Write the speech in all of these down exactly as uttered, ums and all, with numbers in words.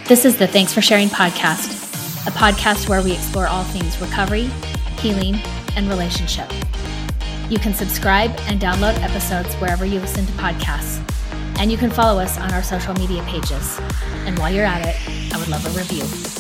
This is the Thanks for Sharing podcast, a podcast where we explore all things recovery, healing, and relationship. You can subscribe and download episodes wherever you listen to podcasts, and you can follow us on our social media pages. And while you're at it, I would love a review.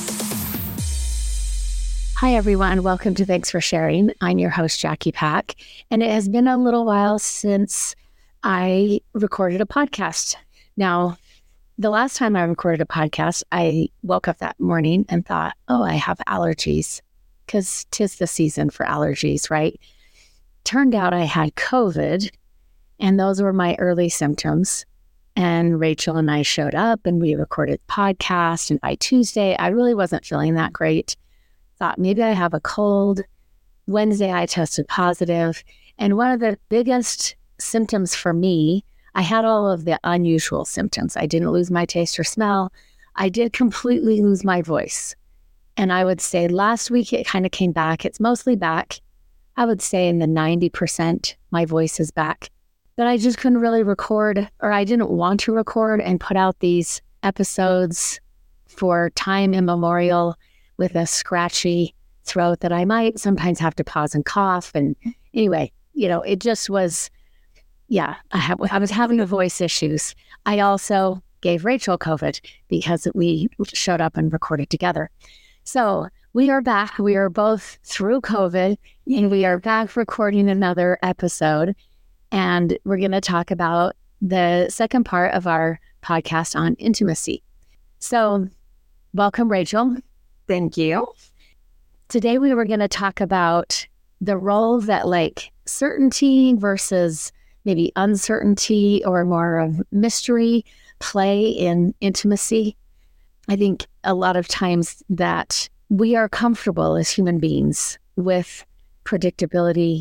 Hi, everyone. Welcome to Thanks for Sharing. I'm your host, Jackie Pack, and it has been a little while since I recorded a podcast. Now, the last time I recorded a podcast, I woke up that morning and thought, oh, I have allergies, because 'tis the season for allergies, right? Turned out I had COVID, and those were my early symptoms. And Rachel and I showed up, and we recorded the podcast. And by Tuesday, I really wasn't feeling that great. Thought maybe I have a cold. Wednesday, I tested positive. And one of the biggest symptoms for me, I had all of the unusual symptoms. I didn't lose my taste or smell. I did completely lose my voice. And I would say last week it kind of came back. It's mostly back. I would say in the ninety percent, my voice is back. But I just couldn't really record, or I didn't want to record and put out these episodes for time immemorial with a scratchy throat that I might sometimes have to pause and cough. And anyway, you know, it just was... Yeah, I, have, I was having the voice issues. I also gave Rachel COVID because we showed up and recorded together. So we are back. We are both through COVID, and we are back recording another episode. And we're going to talk about the second part of our podcast on intimacy. So welcome, Rachel. Thank you. Today we were going to talk about the role that like certainty versus maybe uncertainty or more of mystery play in intimacy. I think a lot of times that we are comfortable as human beings with predictability.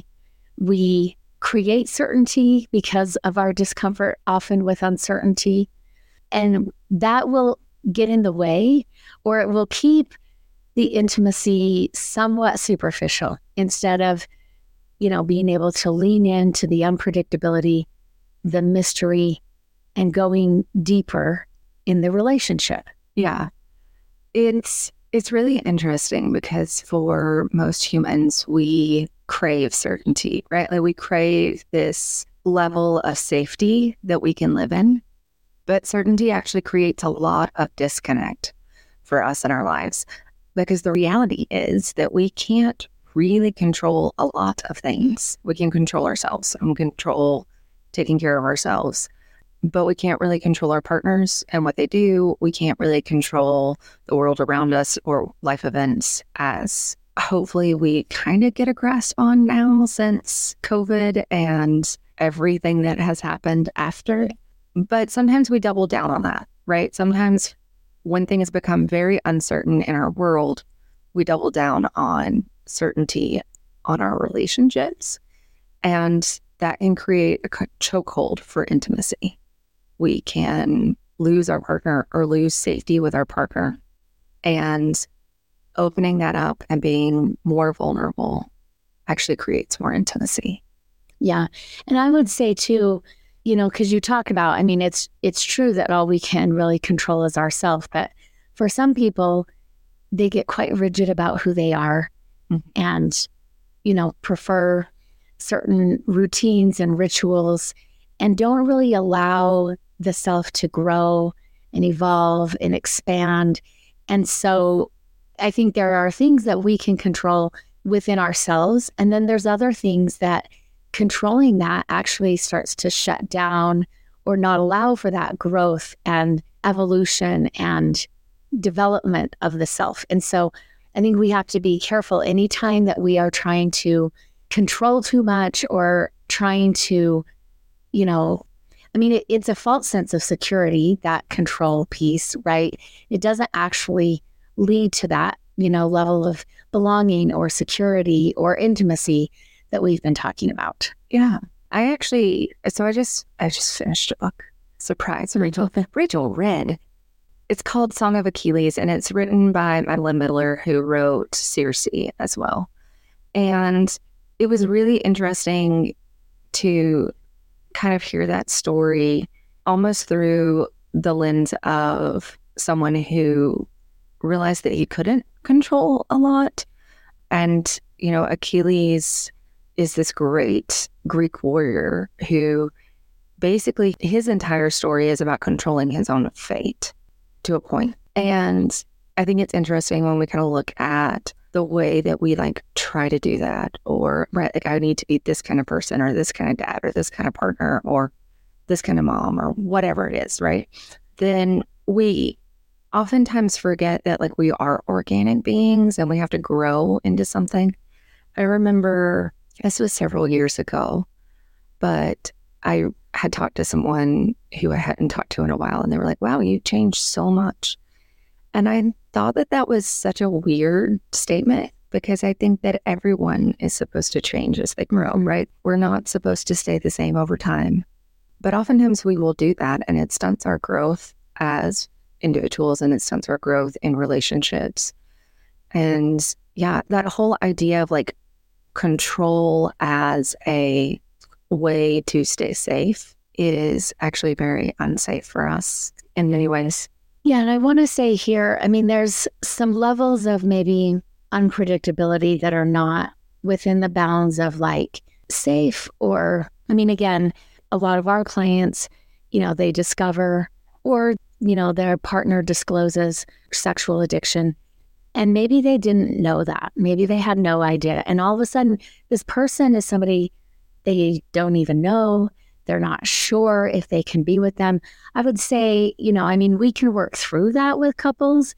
We create certainty because of our discomfort, often with uncertainty. And that will get in the way, or it will keep the intimacy somewhat superficial instead of you know, being able to lean into the unpredictability, the mystery, and going deeper in the relationship. Yeah. It's it's really interesting because for most humans, we crave certainty, right? Like we crave this level of safety that we can live in. But certainty actually creates a lot of disconnect for us in our lives, because the reality is that we can't really control a lot of things. We can control ourselves and control taking care of ourselves, but we can't really control our partners and what they do. We can't really control the world around us or life events, as hopefully we kind of get a grasp on now since COVID and everything that has happened after. But sometimes we double down on that, right? Sometimes when things become very uncertain in our world, we double down on certainty on our relationships, and that can create a chokehold for intimacy. We can lose our partner or lose safety with our partner, and opening that up and being more vulnerable actually creates more intimacy. Yeah. And I would say too, you know, because you talk about, I mean, it's it's true that all we can really control is ourselves, but for some people, they get quite rigid about who they are. And, you know, prefer certain routines and rituals and don't really allow the self to grow and evolve and expand. And so I think there are things that we can control within ourselves. And then there's other things that controlling that actually starts to shut down or not allow for that growth and evolution and development of the self. And so I think we have to be careful anytime that we are trying to control too much or trying to, you know, I mean, it, it's a false sense of security, that control piece, right? It doesn't actually lead to that, you know, level of belonging or security or intimacy that we've been talking about. Yeah. I actually, so I just, I just finished a book. Surprise, Rachel. Rachel read. It's called Song of Achilles, and it's written by Madeline Miller, who wrote Circe as well. And it was really interesting to kind of hear that story almost through the lens of someone who realized that he couldn't control a lot. And, you know, Achilles is this great Greek warrior who basically his entire story is about controlling his own fate to a point. And I think it's interesting when we kind of look at the way that we like try to do that, or right, like I need to be this kind of person or this kind of dad or this kind of partner or this kind of mom or whatever it is, right? Then we oftentimes forget that like we are organic beings and we have to grow into something. I remember this was several years ago, but I had talked to someone who I hadn't talked to in a while, and they were like, wow, you changed so much. And I thought that that was such a weird statement, because I think that everyone is supposed to change as they grow, right? We're not supposed to stay the same over time. But oftentimes we will do that, and it stunts our growth as individuals, and it stunts our growth in relationships. And yeah, that whole idea of like control as a way to stay safe is actually very unsafe for us in many ways. Yeah, and I want to say here, I mean, there's some levels of maybe unpredictability that are not within the bounds of like safe, or, I mean, again, a lot of our clients, you know, they discover, or, you know, their partner discloses sexual addiction, and maybe they didn't know that. Maybe they had no idea. And all of a sudden, this person is somebody they don't even know. They're not sure if they can be with them. I would say, you know, I mean, we can work through that with couples,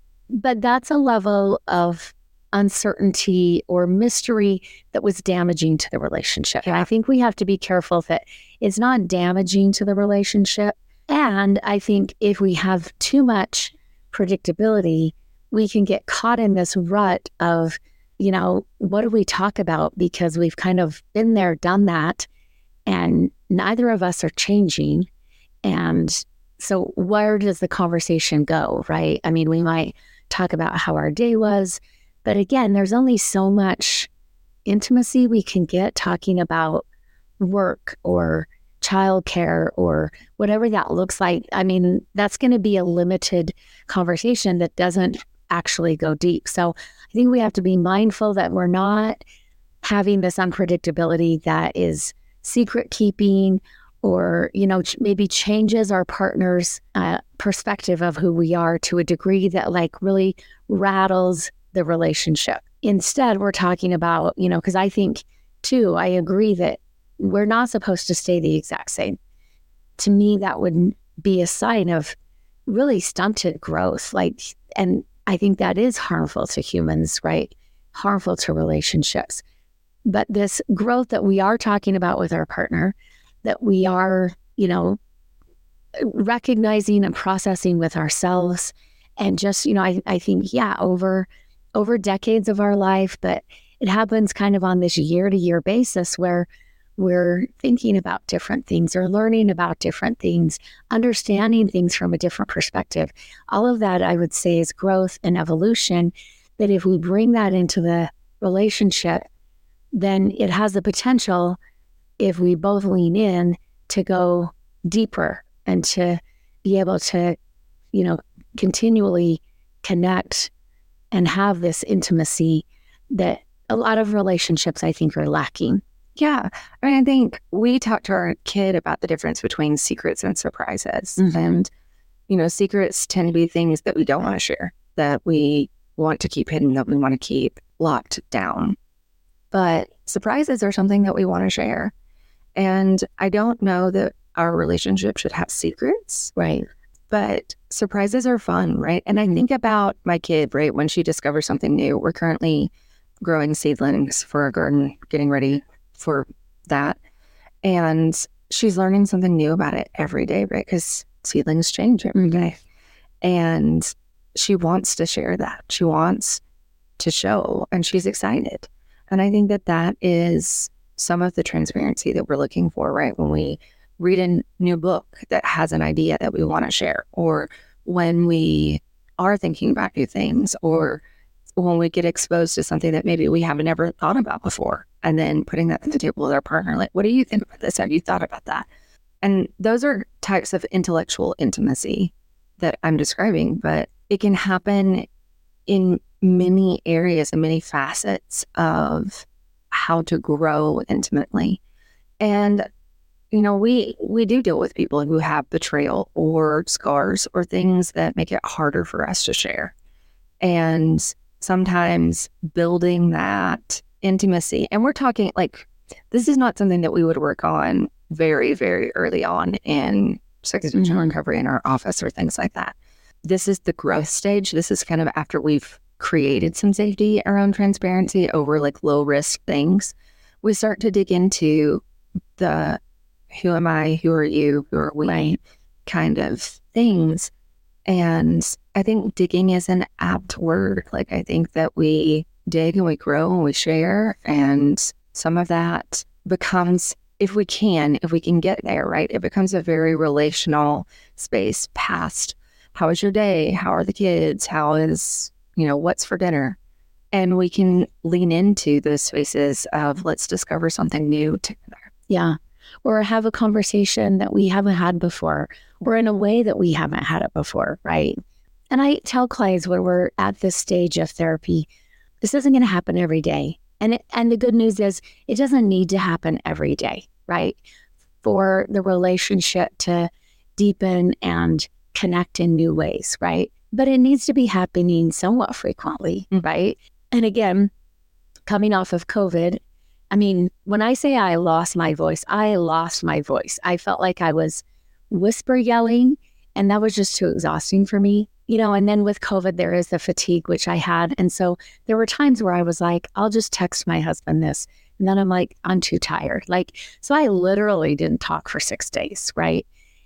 but that's a level of uncertainty or mystery that was damaging to the relationship. And I think we have to be careful that it's not damaging to the relationship. And I think if we have too much predictability, we can get caught in this rut of, you know, what do we talk about? Because we've kind of been there, done that, and neither of us are changing. And so where does the conversation go, right? I mean, we might talk about how our day was, but again, there's only so much intimacy we can get talking about work or childcare or whatever that looks like. I mean, that's going to be a limited conversation that doesn't actually go deep. So I think we have to be mindful that we're not having this unpredictability that is secret keeping, or, you know, ch- maybe changes our partner's uh, perspective of who we are to a degree that like really rattles the relationship. Instead, we're talking about, you know, because I think too, I agree that we're not supposed to stay the exact same. To me, that would be a sign of really stunted growth. Like, and I think that is harmful to humans, right? Harmful to relationships. But this growth that we are talking about with our partner, that we are, you know, recognizing and processing with ourselves, and just, you know, I, I think, yeah, over over decades of our life, but it happens kind of on this year-to-year basis where we're thinking about different things or learning about different things, understanding things from a different perspective. All of that, I would say, is growth and evolution, that if we bring that into the relationship, then it has the potential, if we both lean in, to go deeper and to be able to, you know, continually connect and have this intimacy that a lot of relationships, I think, are lacking. Yeah. I mean, I think we talked to our kid about the difference between secrets and surprises. Mm-hmm. And, you know, secrets tend to be things that we don't want to share, that we want to keep hidden, that we want to keep locked down. But surprises are something that we want to share. And I don't know that our relationship should have secrets. Right. But surprises are fun, right? And I think about my kid, right, when she discovers something new. We're currently growing seedlings for our garden, getting ready for that. And she's learning something new about it every day, right? Because seedlings change every day. And she wants to share that. She wants to show, and she's excited. And I think that that is some of the transparency that we're looking for, right? When we read a new book that has an idea that we want to share, or when we are thinking about new things, or when we get exposed to something that maybe we haven't ever thought about before, and then putting that at the table with our partner, like, what do you think about this? Have you thought about that? And those are types of intellectual intimacy that I'm describing, but it can happen in many areas and many facets of how to grow intimately. And, you know, we, we do deal with people who have betrayal or scars or things that make it harder for us to share. And sometimes building that intimacy, and we're talking like, this is not something that we would work on very, very early on in sex addiction Mhm. recovery in our office or things like that. This is the growth stage. This is kind of after we've created some safety around transparency over like low risk things. We start to dig into the who am I, who are you, who are we Right. kind of things. And I think digging is an apt word. Like, I think that we dig and we grow and we share, and some of that becomes, if we can, if we can get there, right? It becomes a very relational space past how is your day? How are the kids? How is, you know, what's for dinner? And we can lean into those spaces of let's discover something new together. Yeah. Or have a conversation that we haven't had before, or in a way that we haven't had it before, right? And I tell clients when we're at this stage of therapy, this isn't going to happen every day. And it, and the good news is it doesn't need to happen every day, right? For the relationship to deepen and connect in new ways, right? But it needs to be happening somewhat frequently, Mm. right? And again, coming off of COVID, I mean, when I say I lost my voice, I lost my voice. I felt like I was whisper yelling, and that was just too exhausting for me. You know, and then with COVID, there is the fatigue, which I had. And so there were times where I was like, I'll just text my husband this. And then I'm like, I'm too tired. Like, so I literally didn't talk for six days, right?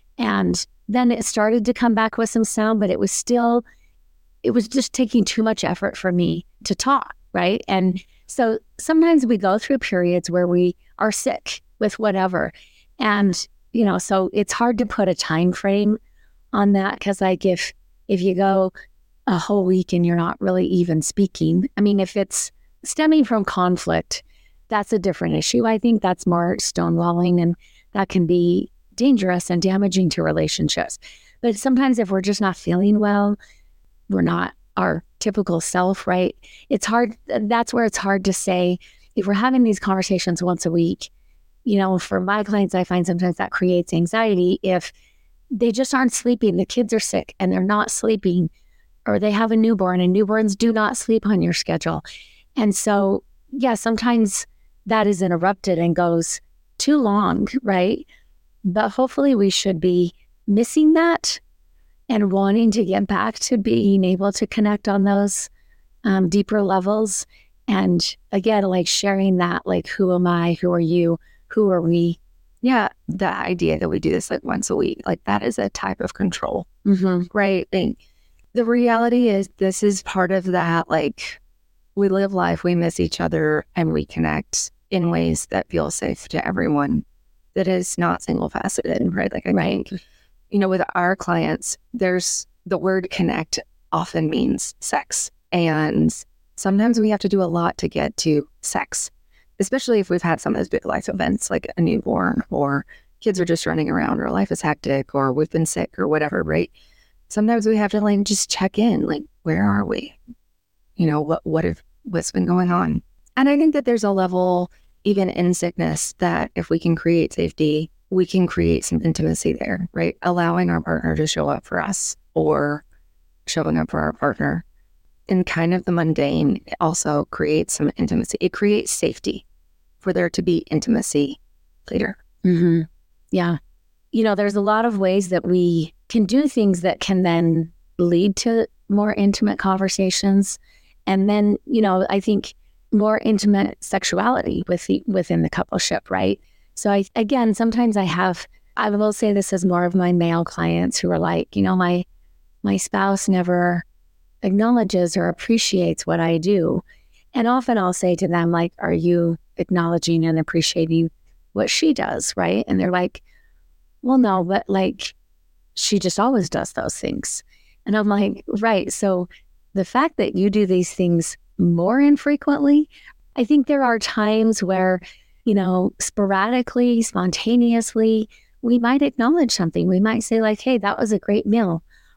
And then it started to come back with some sound, but it was still, it was just taking too much effort for me to talk, right? And so sometimes we go through periods where we are sick with whatever. And, you know, so it's hard to put a time frame on that, because like if, if you go a whole week and you're not really even speaking, I mean, if it's stemming from conflict, that's a different issue. I think that's more stonewalling, and that can be dangerous and damaging to relationships. But sometimes if we're just not feeling well, we're not our typical self, right? It's hard. That's where it's hard to say, if we're having these conversations once a week, you know, for my clients, I find sometimes that creates anxiety if they just aren't sleeping. The kids are sick and they're not sleeping, or they have a newborn, and newborns do not sleep on your schedule. And so, yeah, sometimes that is interrupted and goes too long, right? But hopefully we should be missing that and wanting to get back to being able to connect on those um, deeper levels. And again, like sharing that, like, who am I? Who are you? Who are we? Yeah, the idea that we do this like once a week, like that is a type of control, Mm-hmm. right? And the reality is this is part of that, like we live life, we miss each other, and we connect in ways that feel safe to everyone, that is not single faceted, right? Like I Right. think, you know, with our clients, there's the word connect often means sex. And sometimes we have to do a lot to get to sex, especially if we've had some of those big life events like a newborn, or kids are just running around, or life is hectic, or we've been sick or whatever, right? Sometimes we have to like just check in, like, where are we? You know, what what have what's been going on? And I think that there's a level, even in sickness, that if we can create safety, we can create some intimacy there, right? Allowing our partner to show up for us, or showing up for our partner in kind of the mundane, it also creates some intimacy. It creates safety for there to be intimacy later. Mm-hmm. Yeah. You know, there's a lot of ways that we can do things that can then lead to more intimate conversations. And then, you know, I think more intimate sexuality with the, within the coupleship, right? So I, again, sometimes I have, I will say this as more of my male clients who are like, you know, my, my spouse never acknowledges or appreciates what I do. And often I'll say to them, like, are you acknowledging and appreciating what she does, right? And they're like, well, no, but like, she just always does those things. And I'm like, right. So the fact that you do these things more infrequently, I think there are times where, you know, sporadically, spontaneously, we might acknowledge something. We might say like, hey, that was a great meal.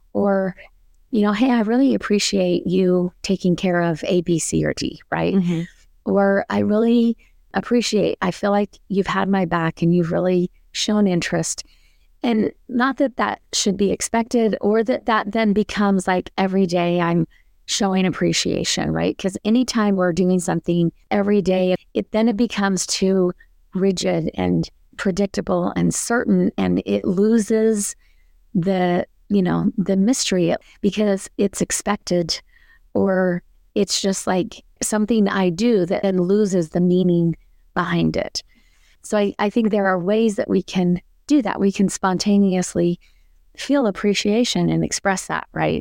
or, you know, hey, I really appreciate you taking care of A, B, C, or D, right? Mm-hmm. Or I really appreciate, I feel like you've had my back and you've really shown interest. And not that that should be expected or that that then becomes like every day I'm showing appreciation, right? Because anytime we're doing something every day, it then it becomes too rigid and predictable and certain, and it loses the, you know, the mystery because it's expected, or it's just like something I do that then loses the meaning behind it. So I, I think there are ways that we can do that. We can spontaneously feel appreciation and express that, right?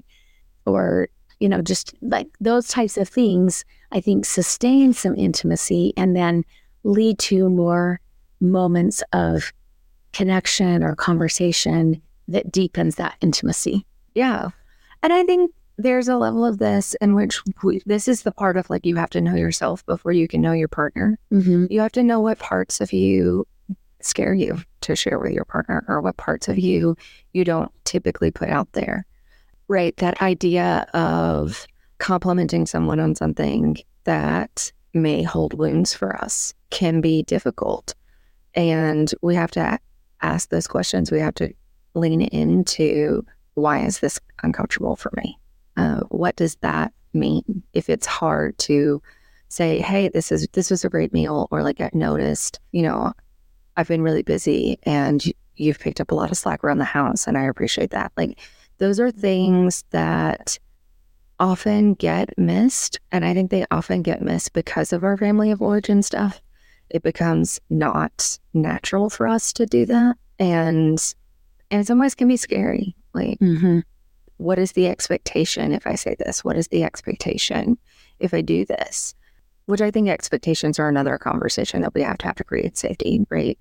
Or, you know, just like those types of things, I think sustain some intimacy and then lead to more moments of connection or conversation that deepens that intimacy. Yeah. And I think there's a level of this in which we, this is the part of like, you have to know yourself before you can know your partner. Mm-hmm. You have to know what parts of you scare you to share with your partner, or what parts of you you don't typically put out there, right? That idea of complimenting someone on something that may hold wounds for us can be difficult. And we have to ask those questions. We have to lean into, why is this uncomfortable for me? Uh, what does that mean? If it's hard to say, hey, this is this was a great meal, or like, I've noticed, you know, I've been really busy and you've picked up a lot of slack around the house and I appreciate that. Like, those are things that often get missed. And I think they often get missed because of our family of origin stuff. It becomes not natural for us to do that. And, and in some ways can be scary. Like, Mm-hmm. what is the expectation if I say this? What is the expectation if I do this? Which I think expectations are another conversation that we have to have to create safety, right?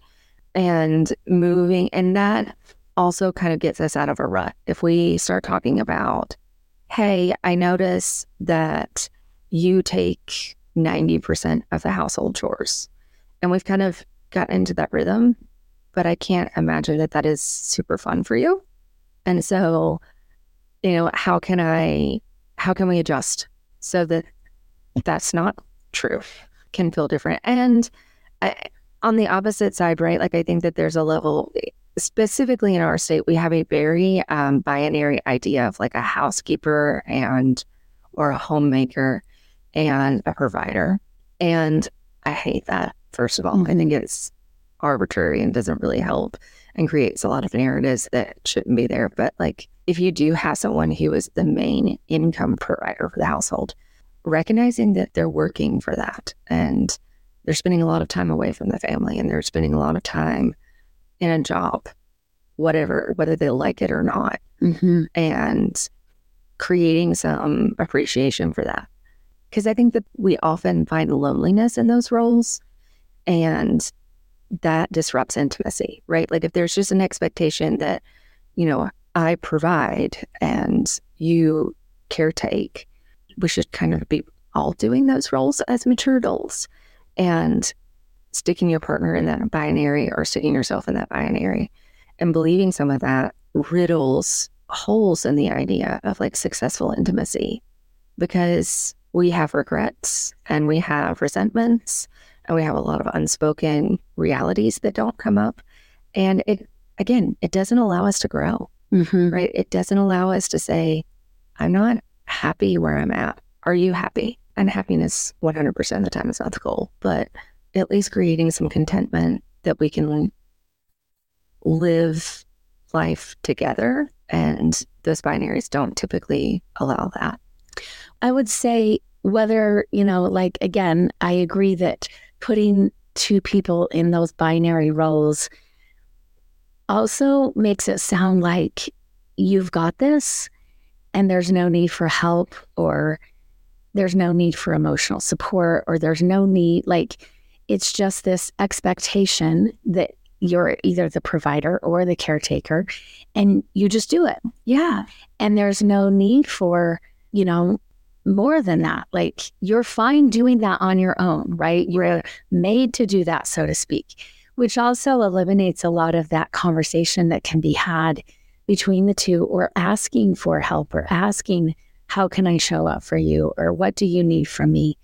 And moving, and that also kind of gets us out of a rut. If we start talking about, hey, I notice that you take ninety percent of the household chores, and we've kind of gotten into that rhythm, but I can't imagine that that is super fun for you. And so, you know, how can I, how can we adjust so that that's not true, can feel different? And I, on the opposite side, right, like I think that there's a level, specifically in our state, we have a very um, binary idea of like a housekeeper and or a homemaker and a provider. And I hate that, first of all. Mm-hmm. I think it's arbitrary and doesn't really help and creates a lot of narratives that shouldn't be there. But like, if you do have someone who is the main income provider for the household, recognizing that they're working for that and they're spending a lot of time away from the family and they're spending a lot of time in a job, whatever, whether they like it or not, Mm-hmm. and creating some appreciation for that. Because I think that we often find loneliness in those roles, and that disrupts intimacy, right? Like if there's just an expectation that, you know, I provide and you caretake, we should kind of be all doing those roles as mature adults. And sticking your partner in that binary or sticking yourself in that binary and believing some of that riddles holes in the idea of like successful intimacy, because we have regrets and we have resentments and we have a lot of unspoken realities that don't come up. And it, again, it doesn't allow us to grow, Mm-hmm. right? It doesn't allow us to say, I'm not happy where I'm at. Are you happy? And happiness one hundred percent of the time is not the goal, but at least creating some contentment that we can live life together. And those binaries don't typically allow that. I would say whether, you know, like, again, I agree that putting two people in those binary roles also makes it sound like you've got this and there's no need for help, or there's no need for emotional support, or there's no need, like, it's just this expectation that you're either the provider or the caretaker and you just do it. Yeah. And there's no need for, you know, more than that. Like, you're fine doing that on your own, right? You're made to do that, so to speak, which also eliminates a lot of that conversation that can be had between the two, or asking for help, or asking, how can I show up for you? Or what do you need from me?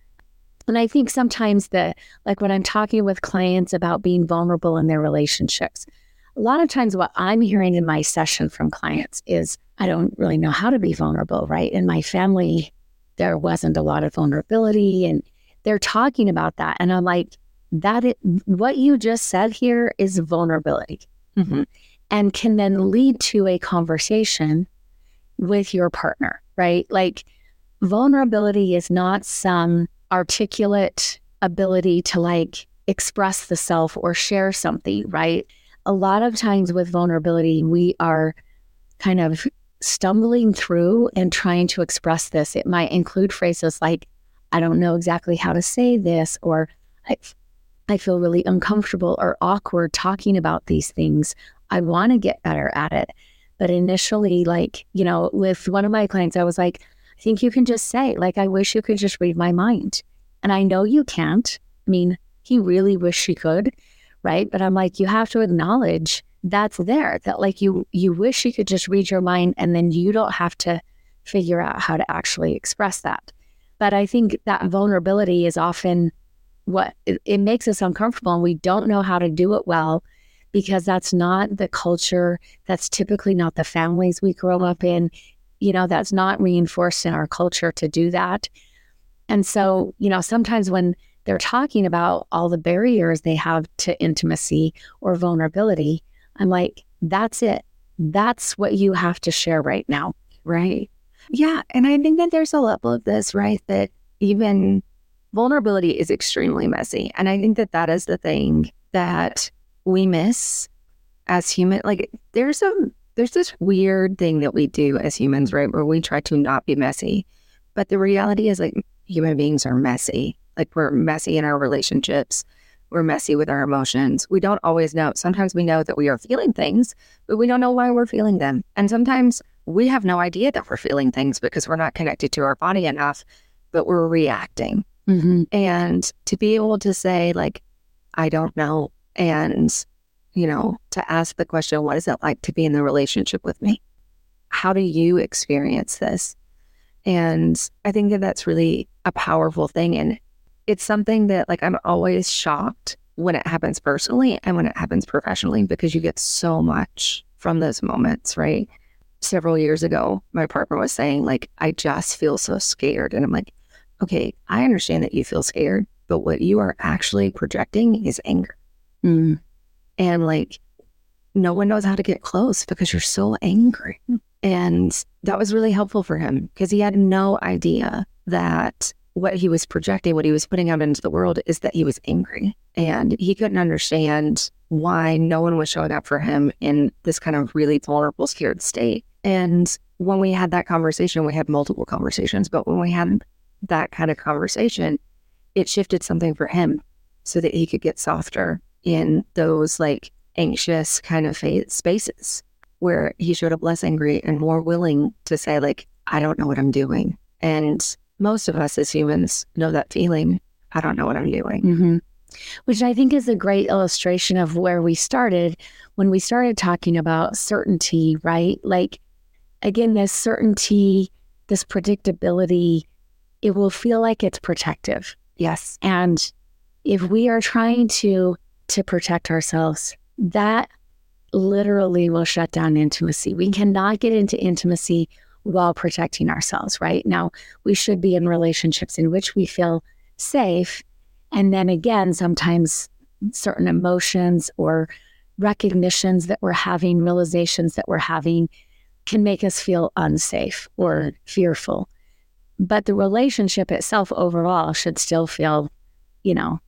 And I think sometimes that, like when I'm talking with clients about being vulnerable in their relationships, a lot of times what I'm hearing in my session from clients is, I don't really know how to be vulnerable, right? In my family, there wasn't a lot of vulnerability, and they're talking about that. And I'm like, that it, what you just said here is vulnerability, mm-hmm. and can then lead to a conversation with your partner, right? Like, vulnerability is not some articulate ability to like express the self or share something, right? A lot of times with vulnerability, we are kind of stumbling through and trying to express this. It might include phrases like, I don't know exactly how to say this, or I, I feel really uncomfortable or awkward talking about these things. I want to get better at it. But initially, like, you know, with one of my clients, I was like, I think you can just say, like, I wish you could just read my mind. And I know you can't. I mean, he really wished she could, right? But I'm like, you have to acknowledge that's there, that like you you wish you could just read your mind, and then you don't have to figure out how to actually express that. But I think that vulnerability is often what, it, it makes us uncomfortable, and we don't know how to do it well, because that's not the culture. That's typically not the families we grow up in. You know, that's not reinforced in our culture to do that. And so, you know, sometimes when they're talking about all the barriers they have to intimacy or vulnerability, I'm like, that's it. That's what you have to share right now. Right. Yeah. And I think that there's a level of this, right, that even vulnerability is extremely messy. And I think that that is the thing that we miss as human. Like, there's a There's this weird thing that we do as humans, right, where we try to not be messy. But the reality is, like, human beings are messy. Like, we're messy in our relationships. We're messy with our emotions. We don't always know. Sometimes we know that we are feeling things, but we don't know why we're feeling them. And sometimes we have no idea that we're feeling things because we're not connected to our body enough, but we're reacting. Mm-hmm. And to be able to say, like, I don't know, and you know, to ask the question, what is it like to be in the relationship with me? How do you experience this? And I think that that's really a powerful thing. And it's something that, like, I'm always shocked when it happens personally and when it happens professionally, because you get so much from those moments, right? Several years ago, my partner was saying, like, I just feel so scared. And I'm like, okay, I understand that you feel scared, but what you are actually projecting is anger. Mm. And like, no one knows how to get close because you're so angry. And that was really helpful for him, because he had no idea that what he was projecting, what he was putting out into the world, is that he was angry. And he couldn't understand why no one was showing up for him in this kind of really vulnerable, scared state. And when we had that conversation, we had multiple conversations, but when we had that kind of conversation, it shifted something for him so that he could get softer in those like anxious kind of fa- spaces where he showed up less angry and more willing to say, like, I don't know what I'm doing. And most of us as humans know that feeling. I don't know what I'm doing. Mm-hmm. Which I think is a great illustration of where we started when we started talking about certainty, right? Like, again, this certainty, this predictability, it will feel like it's protective. Yes. And if we are trying to to protect ourselves, that literally will shut down intimacy. We cannot get into intimacy while protecting ourselves, right? Now, we should be in relationships in which we feel safe. And then again, sometimes certain emotions or recognitions that we're having, realizations that we're having, can make us feel unsafe or fearful. But the relationship itself overall should still feel, you know,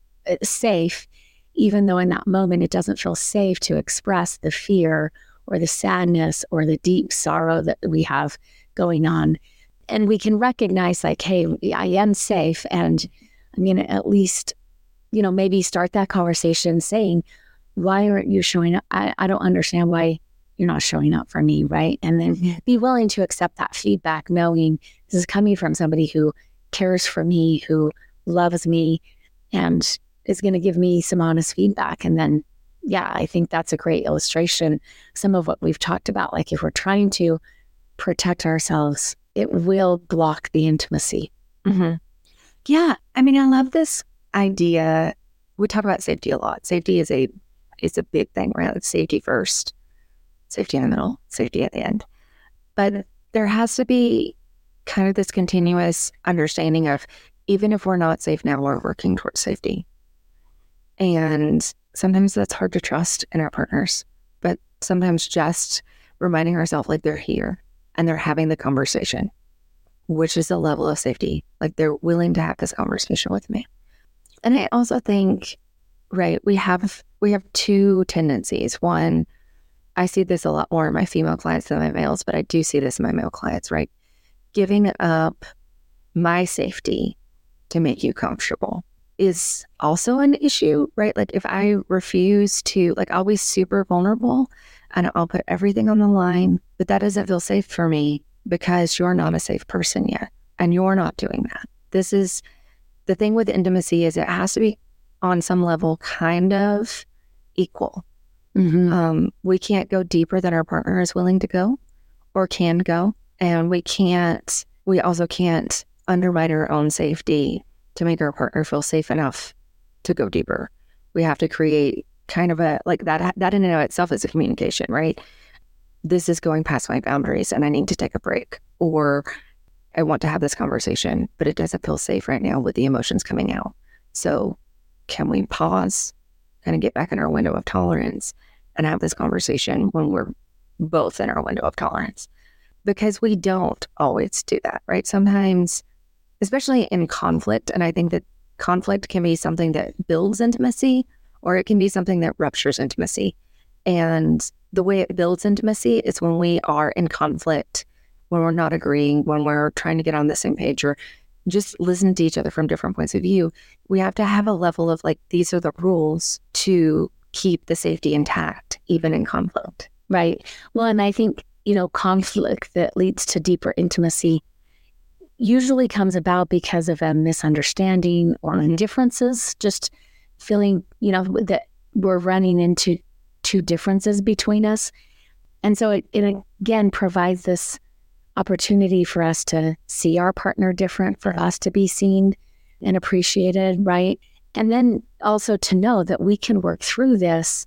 safe, even though in that moment it doesn't feel safe to express the fear or the sadness or the deep sorrow that we have going on. And we can recognize, like, hey, I am safe, and I'm going to at least, you know, maybe start that conversation saying, why aren't you showing up? I, I don't understand why you're not showing up for me, right? And then mm-hmm. be willing to accept that feedback, knowing this is coming from somebody who cares for me, who loves me, and is going to give me some honest feedback. And then, yeah, I think that's a great illustration. Some of what we've talked about, like if we're trying to protect ourselves, it will block the intimacy. Mm-hmm. Yeah. I mean, I love this idea. We talk about safety a lot. Safety is a is a big thing, right? It's safety first, safety in the middle, safety at the end. But there has to be kind of this continuous understanding of, even if we're not safe now, we're working towards safety. And sometimes that's hard to trust in our partners, but sometimes just reminding ourselves like they're here and they're having the conversation, which is a level of safety. Like they're willing to have this conversation with me. And I also think, right, we have we have two tendencies. One, I see this a lot more in my female clients than my males, but I do see this in my male clients, right? Giving up my safety to make you comfortable is also an issue, right? Like if I refuse to, like I'll be super vulnerable and I'll put everything on the line, but that doesn't feel safe for me because you're not a safe person yet and you're not doing that. This is the thing with intimacy, is it has to be on some level kind of equal. Mm-hmm. Um, we can't go deeper than our partner is willing to go or can go. And we can't, we also can't undermine our own safety to make our partner feel safe enough to go deeper. We have to create kind of a, like that, that in and of itself is a communication, right? This is going past my boundaries and I need to take a break, or I want to have this conversation, but it doesn't feel safe right now with the emotions coming out. So can we pause, kind of get back in our window of tolerance and have this conversation when we're both in our window of tolerance? Because we don't always do that, right? Sometimes, especially in conflict, and I think that conflict can be something that builds intimacy, or it can be something that ruptures intimacy. And the way it builds intimacy is when we are in conflict, when we're not agreeing, when we're trying to get on the same page, or just listen to each other from different points of view. We have to have a level of like, these are the rules to keep the safety intact, even in conflict. Right. Well, and I think, you know, conflict that leads to deeper intimacy usually comes about because of a misunderstanding or differences, just feeling, you know, that we're running into two differences between us. And so it, it again provides this opportunity for us to see our partner different, for us to be seen and appreciated, right? And then also to know that we can work through this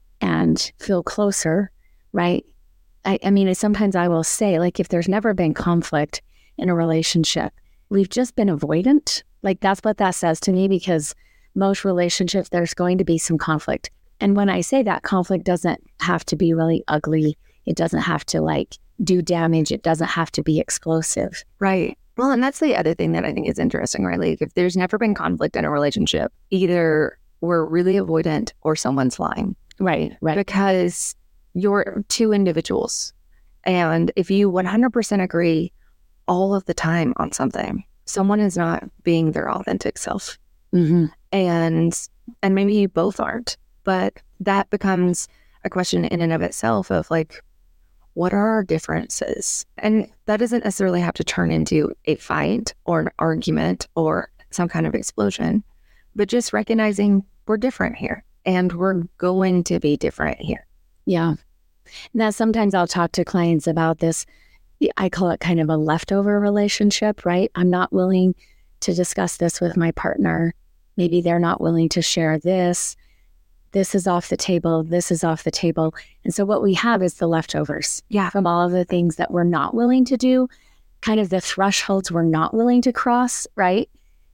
and feel closer, right? I, I mean, sometimes I will say, like, if there's never been conflict in a relationship, we've just been avoidant. Like, that's what that says to me, because most relationships, there's going to be some conflict. And when I say that, conflict doesn't have to be really ugly. It doesn't have to, like, do damage. It doesn't have to be explosive. Right. Well, and that's the other thing that I think is interesting, right? Like, if there's never been conflict in a relationship, either we're really avoidant or someone's lying. Right, right. Because you're two individuals. And if you one hundred percent agree all of the time on something, someone is not being their authentic self. Mm-hmm. And and maybe you both aren't. But that becomes a question in and of itself of like, what are our differences? And that doesn't necessarily have to turn into a fight or an argument or some kind of explosion, but just recognizing we're different here and we're going to be different here. Yeah. Now, sometimes I'll talk to clients about this. I call it kind of a leftover relationship, right? I'm not willing to discuss this with my partner. Maybe they're not willing to share this. This is off the table. This is off the table. And so what we have is the leftovers. Yeah. From all of the things that we're not willing to do, kind of the thresholds we're not willing to cross, right?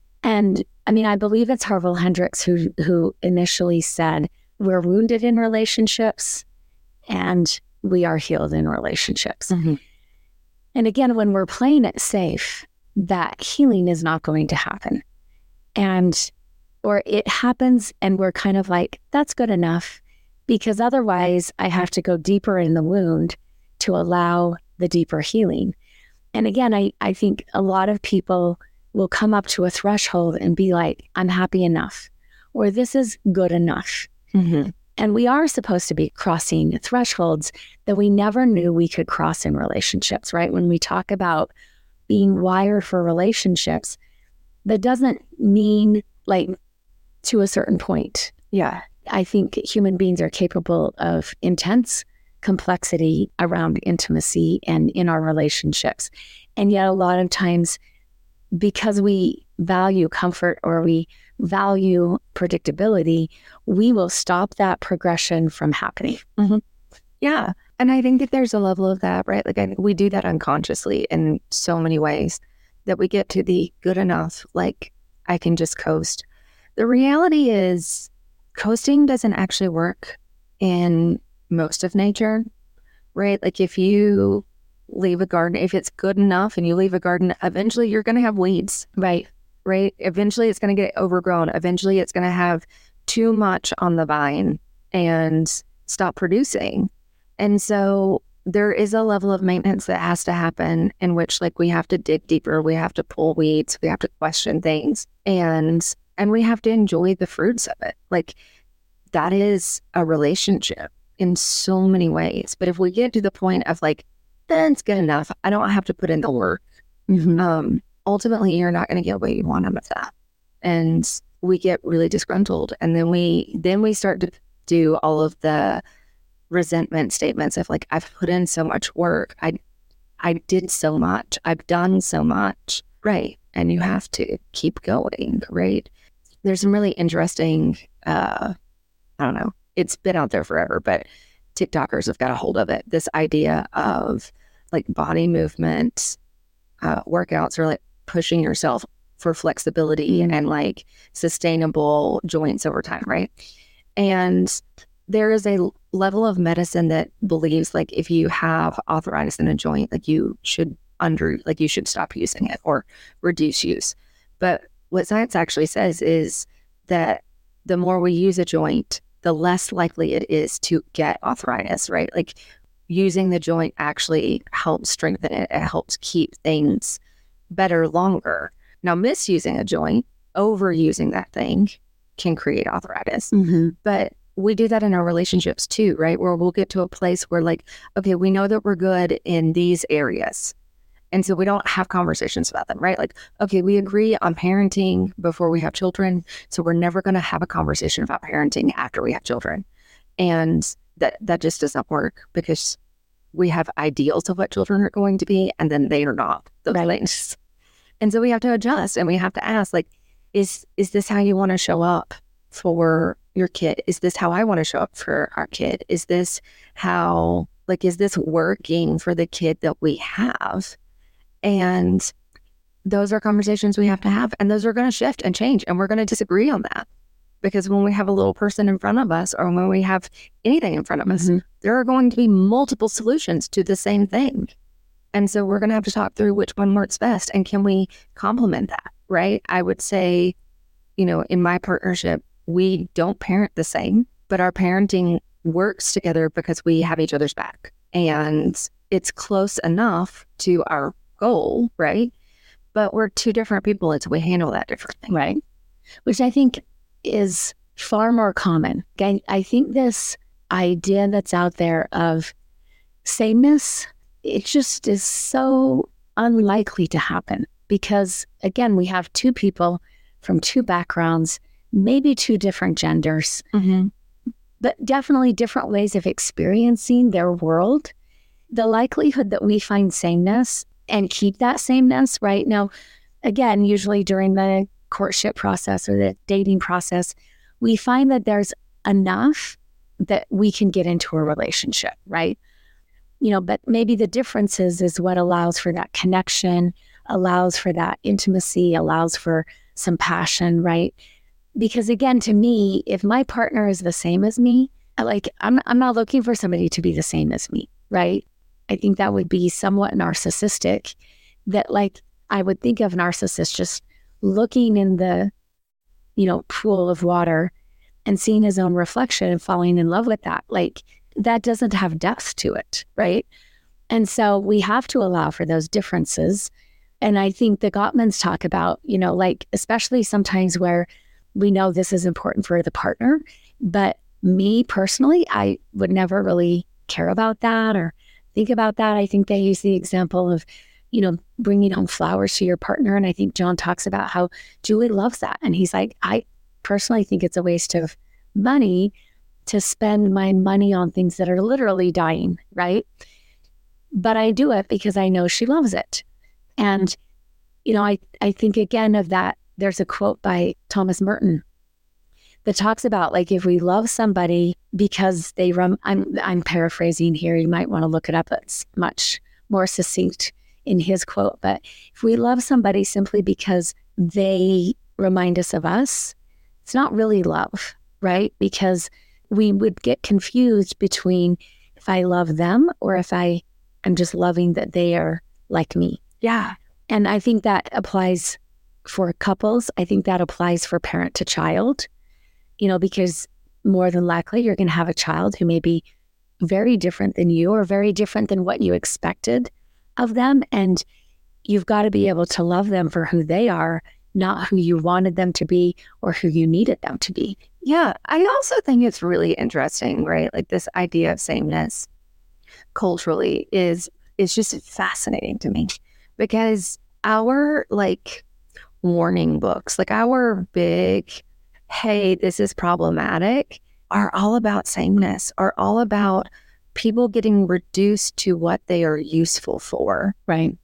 And I mean, I believe it's Harville Hendrix who who initially said, we're wounded in relationships and we are healed in relationships. Mm-hmm. And again, when we're playing it safe, that healing is not going to happen. And or it happens and we're kind of like, that's good enough, because otherwise I have to go deeper in the wound to allow the deeper healing. And again, I, I think a lot of people will come up to a threshold and be like, I'm happy enough, or this is good enough. Mm-hmm. And we are supposed to be crossing thresholds that we never knew we could cross in relationships, right? When we talk about being wired for relationships, that doesn't mean like to a certain point. Yeah. I think human beings are capable of intense complexity around intimacy and in our relationships. And yet a lot of times, because we value comfort or we value predictability, we will stop that progression from happening. Mm-hmm. Yeah. And I think that there's a level of that, right? Like I think we do that unconsciously in so many ways, that we get to the good enough, like I can just coast. The reality is coasting doesn't actually work in most of nature, right? Like if you leave a garden, if it's good enough and you leave a garden, eventually you're going to have weeds, Right. right? Eventually it's going to get overgrown. Eventually it's going to have too much on the vine and stop producing. And so there is a level of maintenance that has to happen in which like we have to dig deeper, we have to pull weeds, we have to question things, and and we have to enjoy the fruits of it. Like that is a relationship in so many ways. But if we get to the point of like, then it's good enough, I don't have to put in the work, Mm-hmm. um, ultimately you're not going to get what you want out of that. And we get really disgruntled. And then we then we start to do all of the resentment statements of like, I've put in so much work. I I did so much. I've done so much. Right. And you have to keep going. Right. There's some really interesting, uh, I don't know, it's been out there forever, but TikTokers have got a hold of it. This idea of like body movement, uh, workouts or like pushing yourself for flexibility and, and like sustainable joints over time. Right. And there is a level of medicine that believes like if you have arthritis in a joint, like you should under, like you should stop using it or reduce use. But what science actually says is that the more we use a joint, the less likely it is to get arthritis, right? Like using the joint actually helps strengthen it. It helps keep things better longer. Now, misusing a joint, overusing that thing can create arthritis. Mm-hmm. But we do that in our relationships too, right? Where we'll get to a place where like, okay, we know that we're good in these areas. And so we don't have conversations about them, right? Like, okay, we agree on parenting before we have children. So we're never going to have a conversation about parenting after we have children. And that, that just doesn't work because we have ideals of what children are going to be, and then they are not those things. And so we have to adjust and we have to ask, like, is, is this how you want to show up for your kid? Is this how I want to show up for our kid? Is this how, like, is this working for the kid that we have? And those are conversations we have to have, and those are going to shift and change, and we're going to disagree on that. Because when we have a little person in front of us, or when we have anything in front of us, mm-hmm. there are going to be multiple solutions to the same thing. And so we're going to have to talk through which one works best, and can we complement that, right? I would say, you know, in my partnership, we don't parent the same, but our parenting works together because we have each other's back. And it's close enough to our goal, right? But we're two different people, and so we handle that differently. Right. Which I think is far more common. I, I think this idea that's out there of sameness, it just is so unlikely to happen because, again, we have two people from two backgrounds, maybe two different genders, mm-hmm. but definitely different ways of experiencing their world. The likelihood that we find sameness and keep that sameness, right? Now, again, usually during the courtship process or the dating process, we find that there's enough that we can get into a relationship, right? You know, but maybe the differences is what allows for that connection, allows for that intimacy, allows for some passion, right? Because again, to me, if my partner is the same as me, like I'm, I'm not looking for somebody to be the same as me, right? I think that would be somewhat narcissistic. That like I would think of narcissists just looking in the, you know, pool of water and seeing his own reflection and falling in love with that. Like that doesn't have depth to it, right? And so we have to allow for those differences. And I think the Gottmans talk about, you know, like especially sometimes where we know this is important for the partner, but me personally, I would never really care about that or think about that. I think they use the example of, you know, bringing home flowers to your partner. And I think John talks about how Julie loves that. And he's like, I personally think it's a waste of money to spend my money on things that are literally dying, right? But I do it because I know she loves it. And, you know, I, I think again of that, there's a quote by Thomas Merton that talks about, like, if we love somebody because they run, I'm, I'm paraphrasing here, you might want to look it up, it's much more succinct in his quote, but if we love somebody simply because they remind us of us, it's not really love, right? Because we would get confused between if I love them or if I am just loving that they are like me. Yeah. And I think that applies for couples. I think that applies for parent to child, you know, because more than likely you're going to have a child who may be very different than you or very different than what you expected of them. And you've got to be able to love them for who they are, not who you wanted them to be or who you needed them to be. Yeah. I also think it's really interesting, right? Like this idea of sameness culturally is, is just fascinating to me because our like warning books, like our big, hey, this is problematic, are all about sameness, are all about people getting reduced to what they are useful for. Right.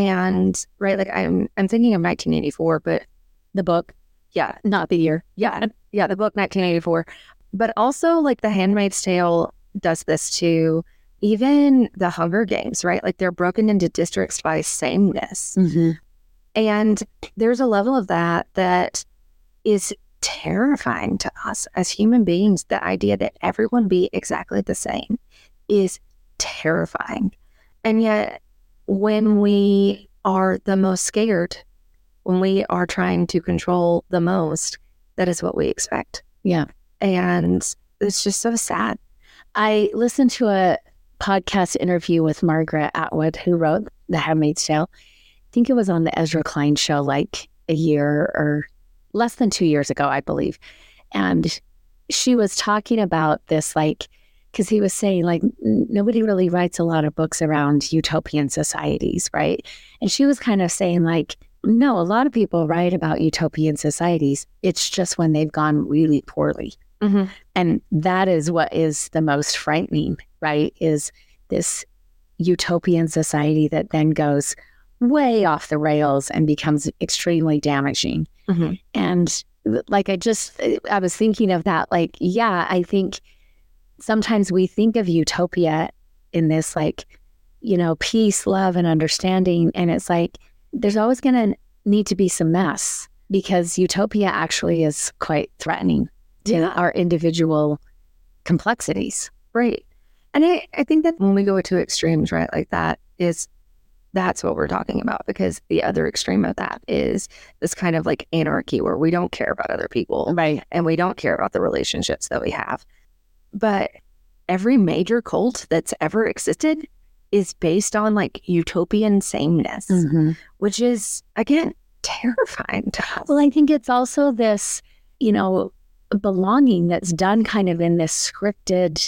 And right, like I'm I'm thinking of nineteen eighty-four, but the book, yeah, not the year. Yeah. Yeah, the book nineteen eighty-four. But also like The Handmaid's Tale does this too. Even the Hunger Games, right? Like they're broken into districts by sameness. Mm-hmm. And there's a level of that that is terrifying to us as human beings. The idea that everyone be exactly the same is terrifying. And yet when we are the most scared, when we are trying to control the most, that is what we expect. Yeah. And it's just so sad. I listened to a podcast interview with Margaret Atwood, who wrote The Handmaid's Tale. I think it was on the Ezra Klein show like a year or less than two years ago, I believe. And she was talking about this, like, because he was saying, like, n- nobody really writes a lot of books around utopian societies, right? And she was kind of saying, like, no, a lot of people write about utopian societies. It's just when they've gone really poorly. Mm-hmm. And that is what is the most frightening, right? Is this utopian society that then goes way off the rails and becomes extremely damaging. Mm-hmm. And like, I just, I was thinking of that, like, yeah, I think sometimes we think of utopia in this, like, you know, peace, love, and understanding. And it's like, there's always going to need to be some mess because utopia actually is quite threatening to Yeah. our individual complexities. Right. And I, I think that when we go to extremes, right, like that is, that's what we're talking about, because the other extreme of that is this kind of like anarchy where we don't care about other people. Right. And we don't care about the relationships that we have. But every major cult that's ever existed is based on like utopian sameness, Mm-hmm. which is, again, terrifying to us. Well, I think it's also this, you know, belonging that's done kind of in this scripted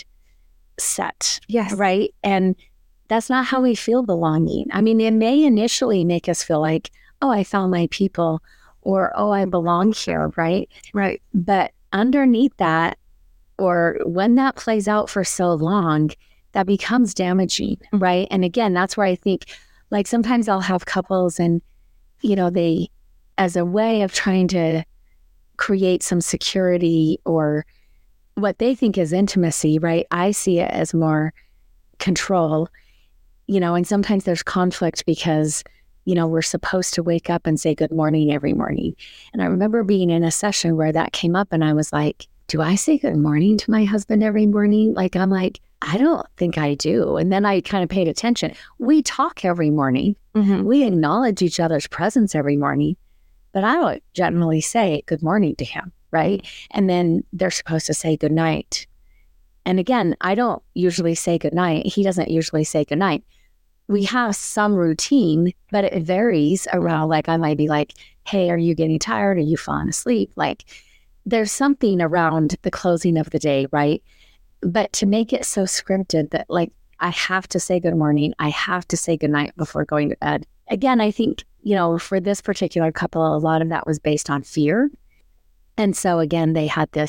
set. Yes. Right. And that's not how we feel belonging. I mean, it may initially make us feel like, oh, I found my people, or, oh, I belong here. Right. Right. But underneath that, or when that plays out for so long, that becomes damaging. Right. And again, that's where I think, like, sometimes I'll have couples and, you know, they, as a way of trying to create some security or what they think is intimacy, right? I see it as more control, you know, and sometimes there's conflict because, you know, we're supposed to wake up and say good morning every morning. And I remember being in a session where that came up and I was like, do I say good morning to my husband every morning? Like, I'm like, I don't think I do. And then I kind of paid attention. We talk every morning. Mm-hmm. We acknowledge each other's presence every morning, but I don't generally say good morning to him, right? And then they're supposed to say good night. And again, I don't usually say good night. He doesn't usually say good night. We have some routine, but it varies around, like, I might be like, hey, are you getting tired? Are you falling asleep? Like, there's something around the closing of the day, right? But to make it so scripted that, like, I have to say good morning, I have to say good night before going to bed. Again, I think, you know, for this particular couple, a lot of that was based on fear. And so again, they had this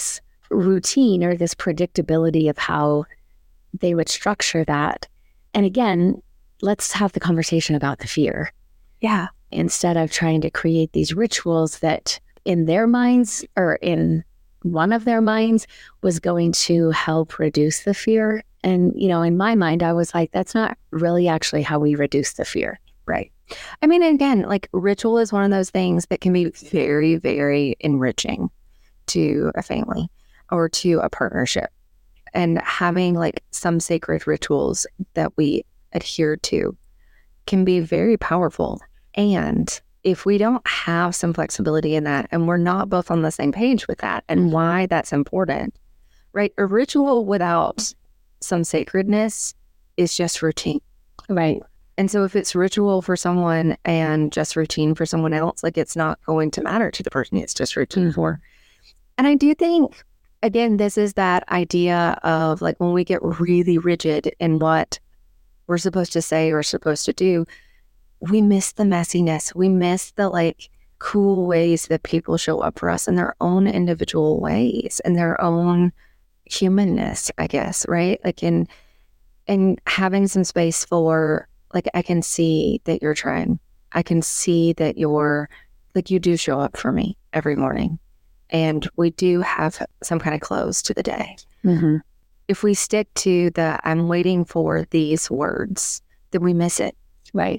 routine or this predictability of how they would structure that. And again, let's have the conversation about the fear. Yeah. Instead of trying to create these rituals that in their minds or in one of their minds was going to help reduce the fear. And, you know, in my mind, I was like, that's not really actually how we reduce the fear. Right. I mean, again, like ritual is one of those things that can be very, very enriching to a family or to a partnership. And having like some sacred rituals that we adhere to can be very powerful. And if we don't have some flexibility in that, and we're not both on the same page with that and why that's important, right? A ritual without some sacredness is just routine. Right. And so if it's ritual for someone and just routine for someone else, like it's not going to matter to the person it's just routine for. And I do think, again, this is that idea of like when we get really rigid in what we're supposed to say or supposed to do, we miss the messiness. We miss the like cool ways that people show up for us in their own individual ways and their own humanness, I guess, right? Like in, in having some space for like, I can see that you're trying. I can see that you're like, you do show up for me every morning. And we do have some kind of close to the day. Mm-hmm. If we stick to the, I'm waiting for these words, then we miss it. Right.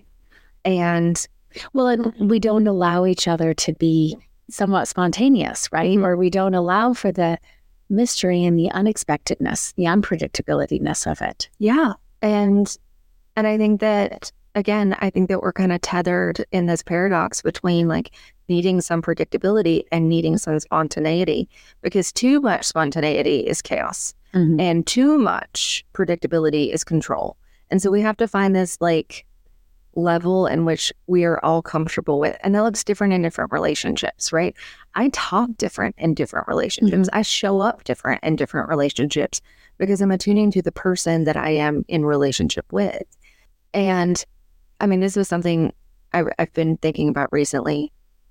And well, and we don't allow each other to be somewhat spontaneous, right? Mm-hmm. Or we don't allow for the mystery and the unexpectedness, the unpredictability-ness of it. Yeah. And and I think that, again, I think that we're kind of tethered in this paradox between like needing some predictability and needing some spontaneity, because too much spontaneity is chaos. Mm-hmm. And too much predictability is control. And so we have to find this like level in which we are all comfortable with. And that looks different in different relationships, right? I talk different in different relationships. Mm-hmm. I show up different in different relationships because I'm attuning to the person that I am in relationship with. And I mean, this was something I, I've been thinking about recently.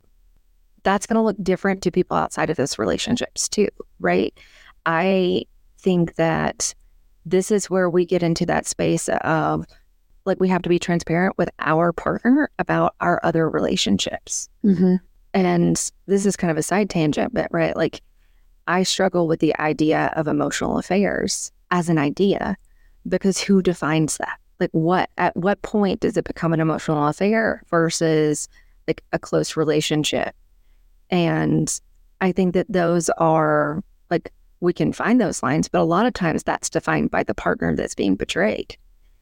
That's going to look different to people outside of those relationships too, right? I think that this is where we get into that space of like, we have to be transparent with our partner about our other relationships. Mm-hmm. And this is kind of a side tangent, but right, like I struggle with the idea of emotional affairs as an idea, because who defines that? Like what, at what point does it become an emotional affair versus like a close relationship? And I think that those are like, we can find those lines, but a lot of times that's defined by the partner that's being betrayed.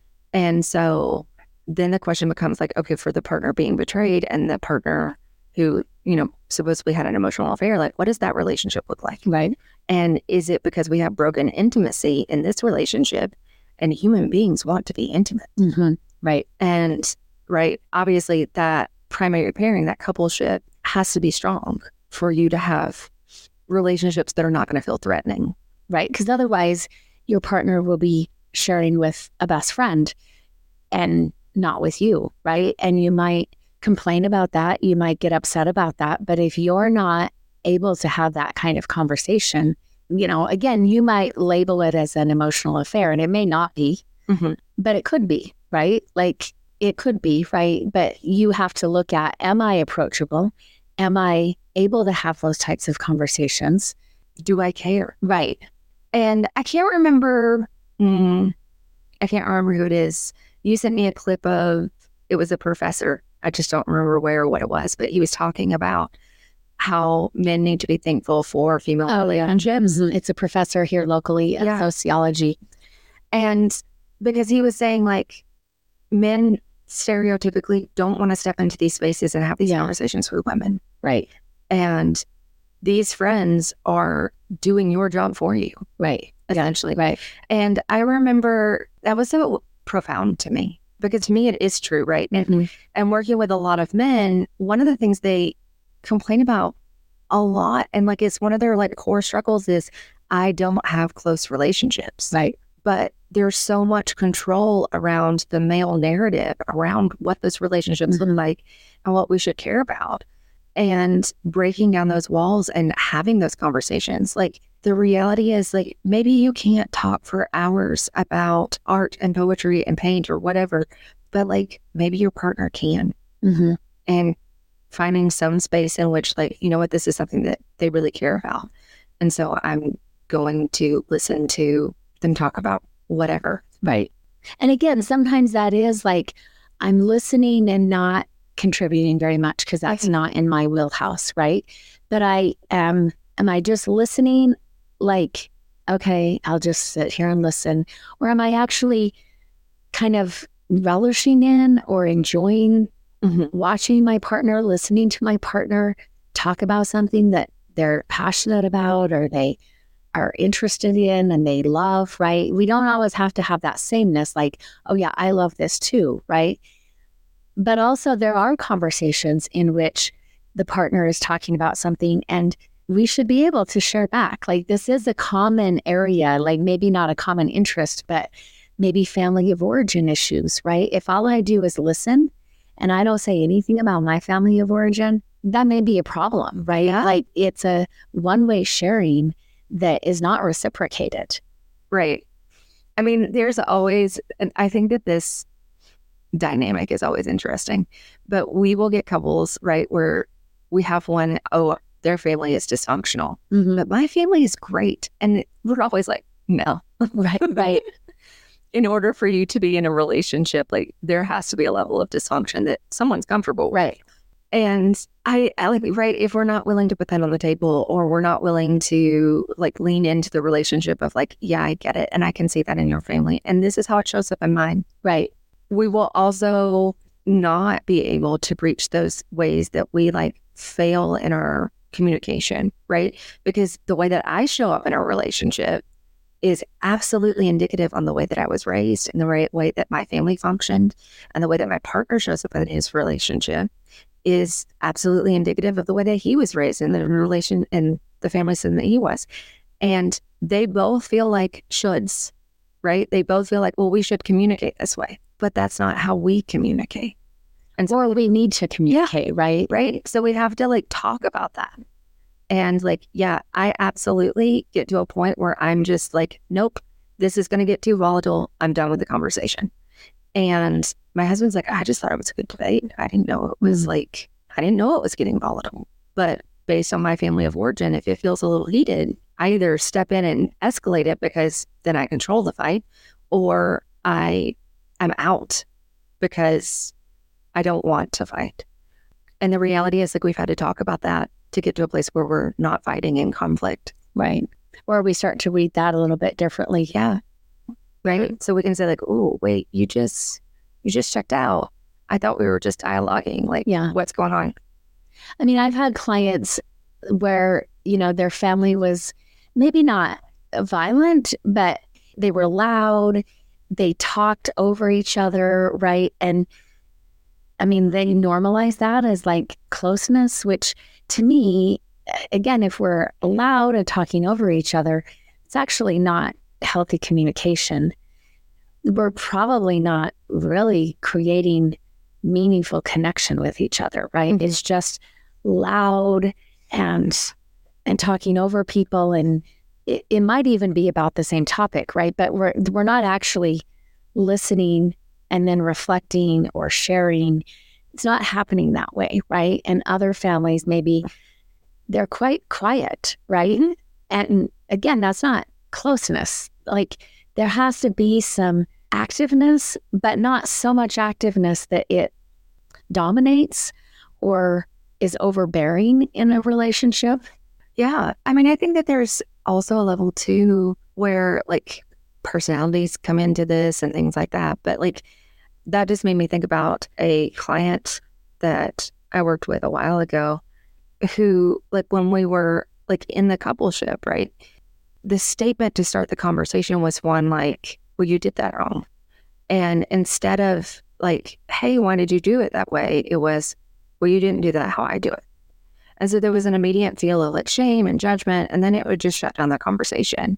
And so then the question becomes like, okay, for the partner being betrayed and the partner who, you know, supposedly had an emotional affair, like what does that relationship look like? Right. And is it because we have broken intimacy in this relationship, and human beings want to be intimate? Mm-hmm. Right. And right, obviously that primary pairing, that coupleship has to be strong for you to have relationships that are not going to feel threatening. Right. Because otherwise your partner will be sharing with a best friend and not with you, right? And you might complain about that. You might get upset about that. But if you're not able to have that kind of conversation, you know, again, you might label it as an emotional affair, and it may not be, mm-hmm. but it could be, right? Like it could be, right? But you have to look at, am I approachable? Am I able to have those types of conversations? Do I care? Right. And I can't remember, mm, I can't remember who it is. You sent me a clip of, it was a professor. I just don't remember where or what it was, but he was talking about how men need to be thankful for female oh, relationships. Yeah. It's a professor here locally in yeah. sociology. And because he was saying like men stereotypically don't want to step into these spaces and have these yeah. conversations with women. Right. And these friends are doing your job for you. Right. Essentially. Yeah. Right. And I remember that was so profound to me, because to me it is true, right? Mm-hmm. And, and working with a lot of men, one of the things they complain about a lot, and like it's one of their like core struggles, is I don't have close relationships. Right. But there's so much control around the male narrative around what those relationships mm-hmm. look like and what we should care about. And breaking down those walls and having those conversations. Like the reality is like, maybe you can't talk for hours about art and poetry and paint or whatever, but like maybe your partner can. Mm-hmm. And finding some space in which like, you know what, this is something that they really care about. And so I'm going to listen to them talk about whatever. Right. And again, sometimes that is like, I'm listening and not contributing very much because that's not in my wheelhouse, right? But I am, am I just listening like, okay, I'll just sit here and listen? Or am I actually kind of relishing in or enjoying mm-hmm. watching my partner, listening to my partner talk about something that they're passionate about or they are interested in and they love, right? We don't always have to have that sameness like, oh yeah, I love this too, right? But also there are conversations in which the partner is talking about something and we should be able to share back. Like this is a common area, like maybe not a common interest, but maybe family of origin issues, right? If all I do is listen and I don't say anything about my family of origin, that may be a problem, right? Yeah. Like it's a one-way sharing that is not reciprocated. Right. I mean, there's always, and I think that this dynamic is always interesting, but we will get couples, right, where we have one, oh, their family is dysfunctional, mm-hmm. but my family is great. And we're always like, no. Right, right. In order for you to be in a relationship, like there has to be a level of dysfunction that someone's comfortable with. Right. And I, I like, right, if we're not willing to put that on the table or we're not willing to like lean into the relationship of like, yeah, I get it. And I can see that in your family. And this is how it shows up in mine. Right. We will also not be able to breach those ways that we like fail in our communication, right? Because the way that I show up in our relationship is absolutely indicative on the way that I was raised and the right way that my family functioned and the way that my partner shows up in his relationship is absolutely indicative of the way that he was raised in the relation and the family system that he was. And they both feel like shoulds, right? They both feel like, well, we should communicate this way, but that's not how we communicate. And so, or we need to communicate, yeah, right? Right. So we have to like talk about that. And like, yeah, I absolutely get to a point where I'm just like, nope, this is going to get too volatile. I'm done with the conversation. And my husband's like, I just thought it was a good debate. I didn't know it was like, I didn't know it was getting volatile. But based on my family of origin, if it feels a little heated, I either step in and escalate it because then I control the fight, or I am out because I don't want to fight. And the reality is like we've had to talk about that to get to a place where we're not fighting in conflict. Right. Or we start to read that a little bit differently. Yeah. Right. So we can say like, oh, wait, you just, you just checked out. I thought we were just dialoguing. Like, yeah, what's going on? I mean, I've had clients where, you know, their family was maybe not violent, but they were loud. They talked over each other. Right. And I mean, they normalize that as like closeness, which to me, again, if we're loud and talking over each other, it's actually not healthy communication. We're probably not really creating meaningful connection with each other, right? Mm-hmm. It's just loud and and talking over people, and it, it might even be about the same topic, right? But we're we're not actually listening and then reflecting or sharing. It's not happening that way, right? And other families, maybe they're quite quiet, right? And again, that's not closeness. Like there has to be some activeness, but not so much activeness that it dominates or is overbearing in a relationship. Yeah. I mean, I think that there's also a level too where like personalities come into this and things like that. But like that just made me think about a client that I worked with a while ago who, like, when we were like in the coupleship, right? The statement to start the conversation was one like, well, you did that wrong. And instead of like, hey, why did you do it that way? It was, well, you didn't do that how I do it. And so there was an immediate feel of like shame and judgment. And then it would just shut down the conversation.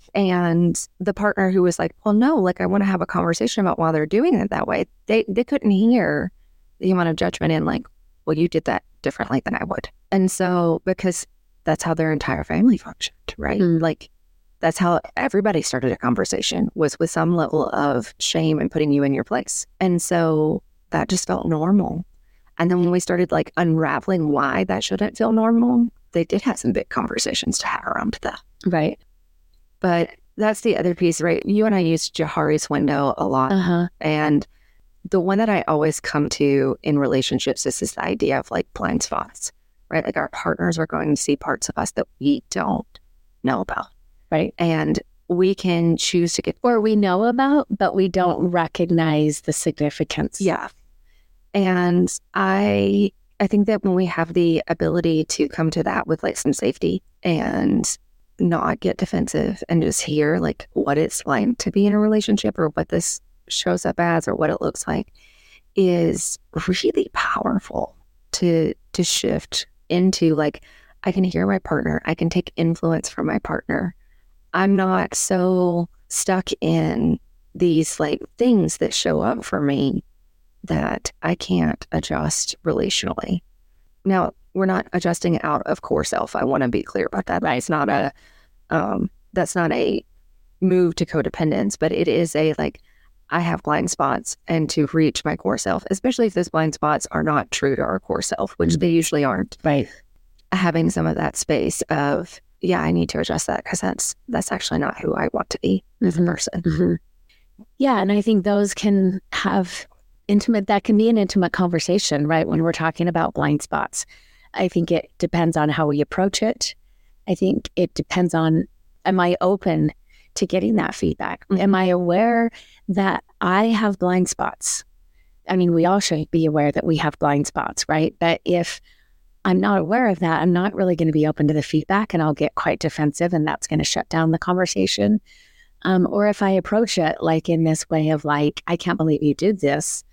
And the partner who was like, well, no, like I want to have a conversation about why they're doing it that way. They they couldn't hear the amount of judgment in like, well, you did that differently than I would. And so because that's how their entire family functioned, right? Mm. Like, that's how everybody started a conversation, was with some level of shame and putting you in your place. And so that just felt normal. And then when we started like unraveling why that shouldn't feel normal, they did have some big conversations to have around that. Right. But that's the other piece, right? You and I use Johari's window a lot. Uh-huh. And the one that I always come to in relationships is this idea of like blind spots, right? Like our partners are going to see parts of us that we don't know about. Right. And we can choose to get, or we know about, but we don't recognize the significance. yeah. And I, I think that when we have the ability to come to that with like some safety and not get defensive and just hear like what it's like to be in a relationship or what this shows up as or what it looks like, is really powerful to to shift into like, I can hear my partner, I can take influence from my partner. I'm not so stuck in these like things that show up for me that I can't adjust relationally. Now, we're not adjusting out of core self. I want to be clear about that. It's not a, um, that's not a move to codependence, but it is a like, I have blind spots, and to reach my core self, especially if those blind spots are not true to our core self, which they usually aren't. Right. Having some of that space of, yeah, I need to adjust that because that's that's actually not who I want to be as a person. Mm-hmm. Yeah, and I think those can have intimate, that can be an intimate conversation, right? When we're talking about blind spots. I think it depends on how we approach it. I think it depends on, am I open to getting that feedback? Mm-hmm. Am I aware that I have blind spots? I mean, we all should be aware that we have blind spots, right? But if I'm not aware of that, I'm not really going to be open to the feedback, and I'll get quite defensive, and that's going to shut down the conversation. Um, or if I approach it like in this way of like, I can't believe you did this,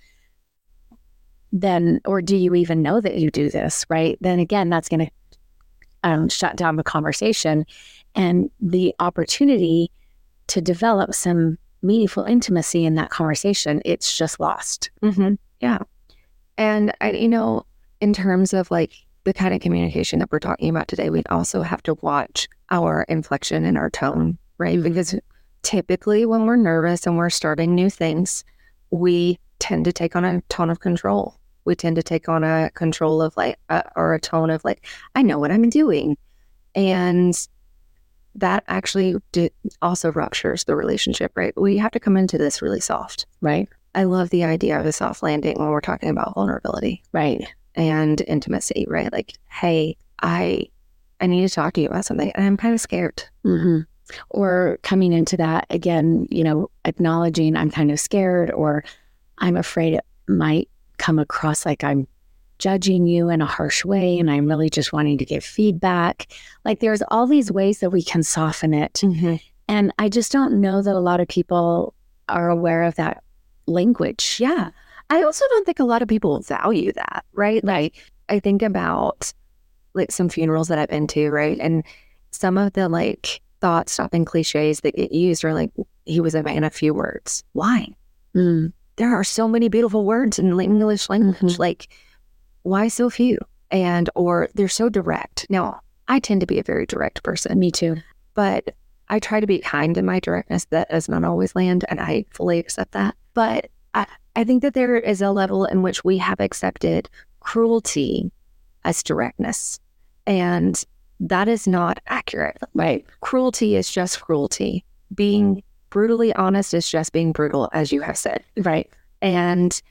then, or do you even know that you do this, right? Then again, that's going to um, shut down the conversation, and the opportunity to develop some meaningful intimacy in that conversation, it's just lost. Mm-hmm. Yeah. And, I, you know, in terms of like the kind of communication that we're talking about today, we also have to watch our inflection and our tone, right? Because typically when we're nervous and we're starting new things, we tend to take on a tone of control. We tend to take on a control of like, uh, or a tone of like, I know what I'm doing. And that actually do, also ruptures the relationship, right? We have to come into this really soft. Right. I love the idea of a soft landing when we're talking about vulnerability. Right. And intimacy, right? Like, hey, I I need to talk to you about something, and I'm kind of scared. Mm-hmm. Or coming into that again, you know, acknowledging I'm kind of scared, or I'm afraid it might come across like I'm judging you in a harsh way, and I'm really just wanting to give feedback. Like there's all these ways that we can soften it. Mm-hmm. And I just don't know that a lot of people are aware of that language. Yeah. I also don't think a lot of people value that, right? Like I think about like some funerals that I've been to, right? And some of the like thought-stopping cliches that get used are like, he was a man of few words. Why? Mm. There are so many beautiful words in the English language. Mm-hmm. Like, why so few? And, or they're so direct. Now, I tend to be a very direct person. Me too. But I try to be kind in my directness. That does not always land, and I fully accept that. But I, I think that there is a level in which we have accepted cruelty as directness. And that is not accurate. Right. Cruelty is just cruelty. Being brutally honest is just being brutal, as you have said. Right. And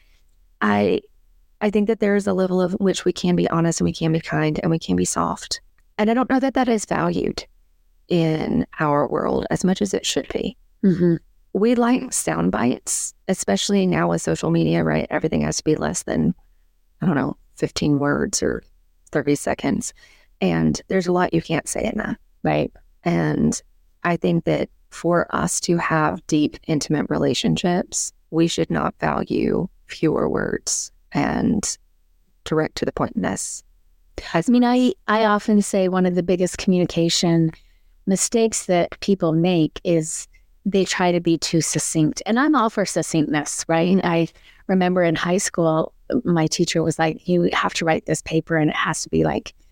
I I think that there is a level of which we can be honest and we can be kind and we can be soft. And I don't know that that is valued in our world as much as it should be. Mm-hmm. We like sound bites, especially now with social media, right? Everything has to be less than, I don't know, fifteen words or thirty seconds. And there's a lot you can't say in that. Right. And I think that for us to have deep, intimate relationships, we should not value fewer words and direct to the pointness. I mean, I, I often say one of the biggest communication mistakes that people make is they try to be too succinct. And I'm all for succinctness, right? I remember in high school, my teacher was like, you have to write this paper and it has to be like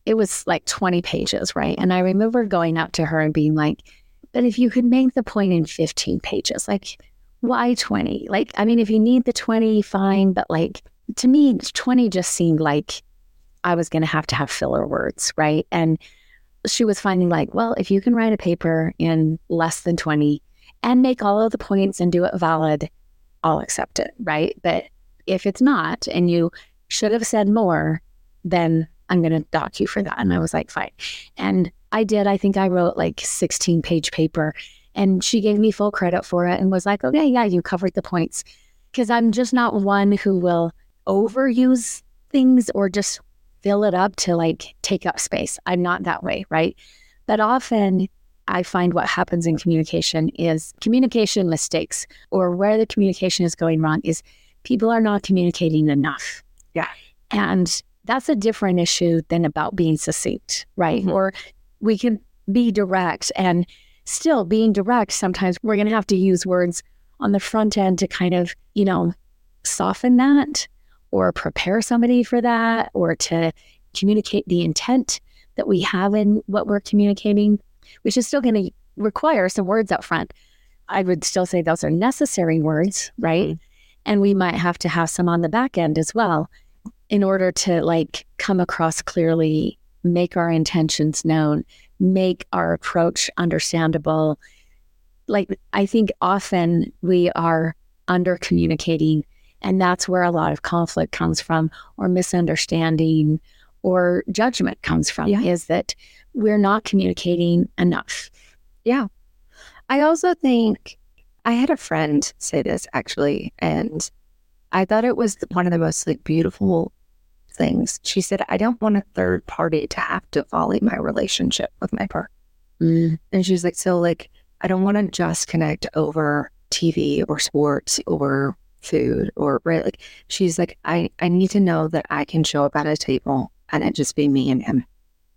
it was like twenty pages, right? And I remember going up to her and being like, but if you could make the point in fifteen pages, like, why twenty? Like, I mean, if you need the twenty, fine. But like, to me, twenty just seemed like I was going to have to have filler words, right? And she was finding like, well, if you can write a paper in less than twenty and make all of the points and do it valid, I'll accept it, right? But if it's not, and you should have said more, then I'm going to dock you for that. And I was like, fine. And I did. I think I wrote like sixteen page paper, and she gave me full credit for it and was like, okay, yeah, you covered the points. Because I'm just not one who will overuse things or just fill it up to like take up space. I'm not that way, right? But often I find what happens in communication is communication mistakes, or where the communication is going wrong is people are not communicating enough. Yeah. And that's a different issue than about being succinct, right? Mm-hmm. Or we can be direct, and still being direct, sometimes we're going to have to use words on the front end to kind of, you know, soften that or prepare somebody for that, or to communicate the intent that we have in what we're communicating, which is still going to require some words up front. I would still say those are necessary words, right? Mm-hmm. And we might have to have some on the back end as well in order to like come across clearly, make our intentions known, make our approach understandable. Like, I think often we are under communicating, and that's where a lot of conflict comes from, or misunderstanding, or judgment comes from, yeah. is that we're not communicating enough. Yeah. I also think I had a friend say this actually, and I thought it was one of the most like beautiful things. She said, I don't want a third party to have to volley my relationship with my partner. Mm. And she was like, so like, I don't want to just connect over T V or sports or food or right. Like, she's like, I, I need to know that I can show up at a table and it just be me and him.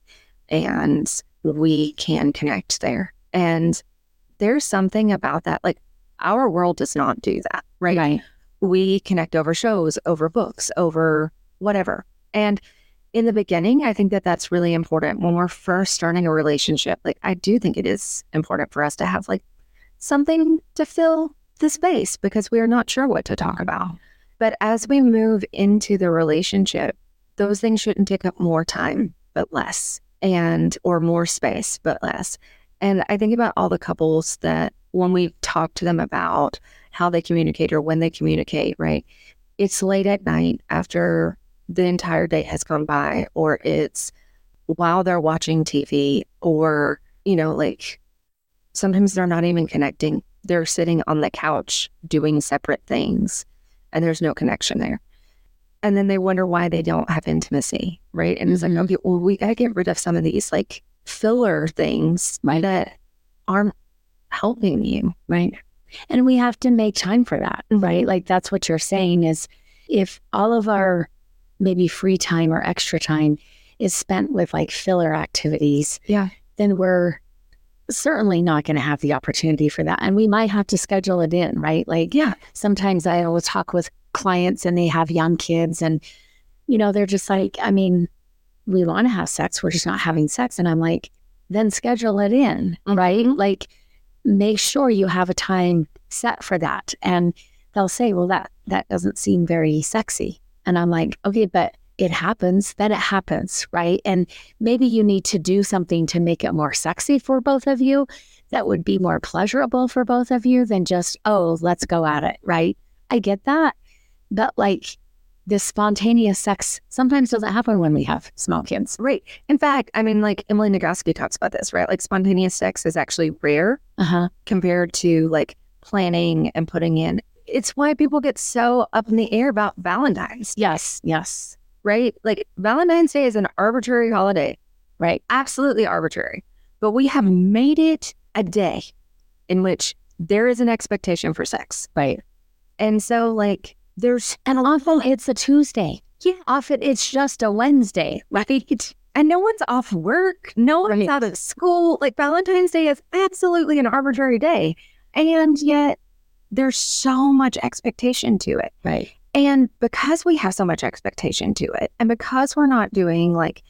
And we can connect there. And there's something about that. Like, our world does not do that, right? Right. We connect over shows, over books, over whatever. And in the beginning, I think that that's really important when we're first starting a relationship. Like, I do think it is important for us to have like something to fill the space because we are not sure what to talk about. But as we move into the relationship, those things shouldn't take up more time, but less, and or more space, but less. And I think about all the couples that when we talk to them about how they communicate or when they communicate, right? It's late at night after the entire day has gone by, or it's while they're watching T V, or, you know, like sometimes they're not even connecting. They're sitting on the couch doing separate things and there's no connection there. And then they wonder why they don't have intimacy, right? And it's like, okay, well, we got to get rid of some of these like filler things right. that aren't helping you, right? And we have to make time for that, right? Like, that's what you're saying is if all of our maybe free time or extra time is spent with like filler activities, yeah, then we're certainly not going to have the opportunity for that. And we might have to schedule it in, right? Like, yeah, sometimes I will talk with clients and they have young kids and, you know, they're just like, I mean, we want to have sex. We're just not having sex. And I'm like, then schedule it in, right? Mm-hmm. Like, make sure you have a time set for that. And they'll say, well, that, that doesn't seem very sexy. And I'm like, okay, but it happens, then it happens, right? And maybe you need to do something to make it more sexy for both of you that would be more pleasurable for both of you than just, oh, let's go at it, right? I get that. But like, this spontaneous sex sometimes doesn't happen when we have small kids. Right. In fact, I mean, like Emily Nagoski talks about this, right? Like, spontaneous sex is actually rare uh-huh. compared to like planning and putting in. It's why people get so up in the air about Valentine's. Yes, yes. Right? Like, Valentine's Day is an arbitrary holiday, right? Absolutely arbitrary. But we have made it a day in which there is an expectation for sex. Right. And so, like, there's... And often it's a Tuesday. Yeah. Often it's just a Wednesday, right? And no one's off work. No one's right. out of school. Like, Valentine's Day is absolutely an arbitrary day. And yet there's so much expectation to it. Right. And because we have so much expectation to it, and because we're not doing like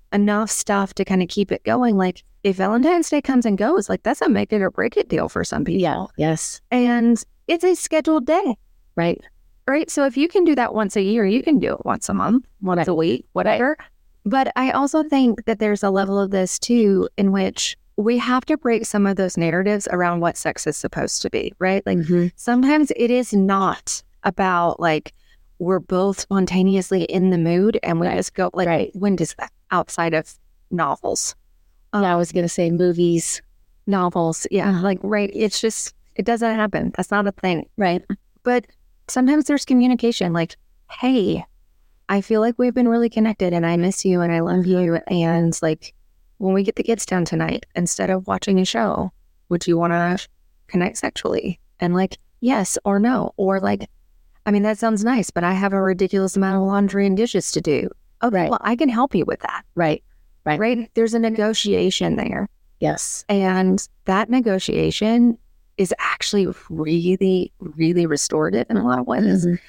enough stuff to kind of keep it going. Like if Valentine's Day comes and goes, like that's a make it or break it deal for some people. Yeah. Yes. And it's a scheduled day. Right. Right. So if you can do that once a year, you can do it once a month, once right. a week, whatever. Right. But I also think that there's a level of this too, in which we have to break some of those narratives around what sex is supposed to be, right? Like mm-hmm. sometimes it is not about like, we're both spontaneously in the mood and we right. just go like, right. when does that outside of novels? Um, yeah, I was going to say movies, novels. Yeah. Like, right. It's just, it doesn't happen. That's not a thing. Right. But sometimes there's communication like, hey, I feel like we've been really connected and I miss you and I love you. And like, when we get the kids down tonight, instead of watching a show, would you want to connect sexually? And like, yes or no. Or like, I mean, that sounds nice, but I have a ridiculous amount of laundry and dishes to do. Okay, right. Well, I can help you with that. Right. Right. Right. There's a negotiation there. Yes. And that negotiation is actually really, really restorative in a lot of ways mm-hmm.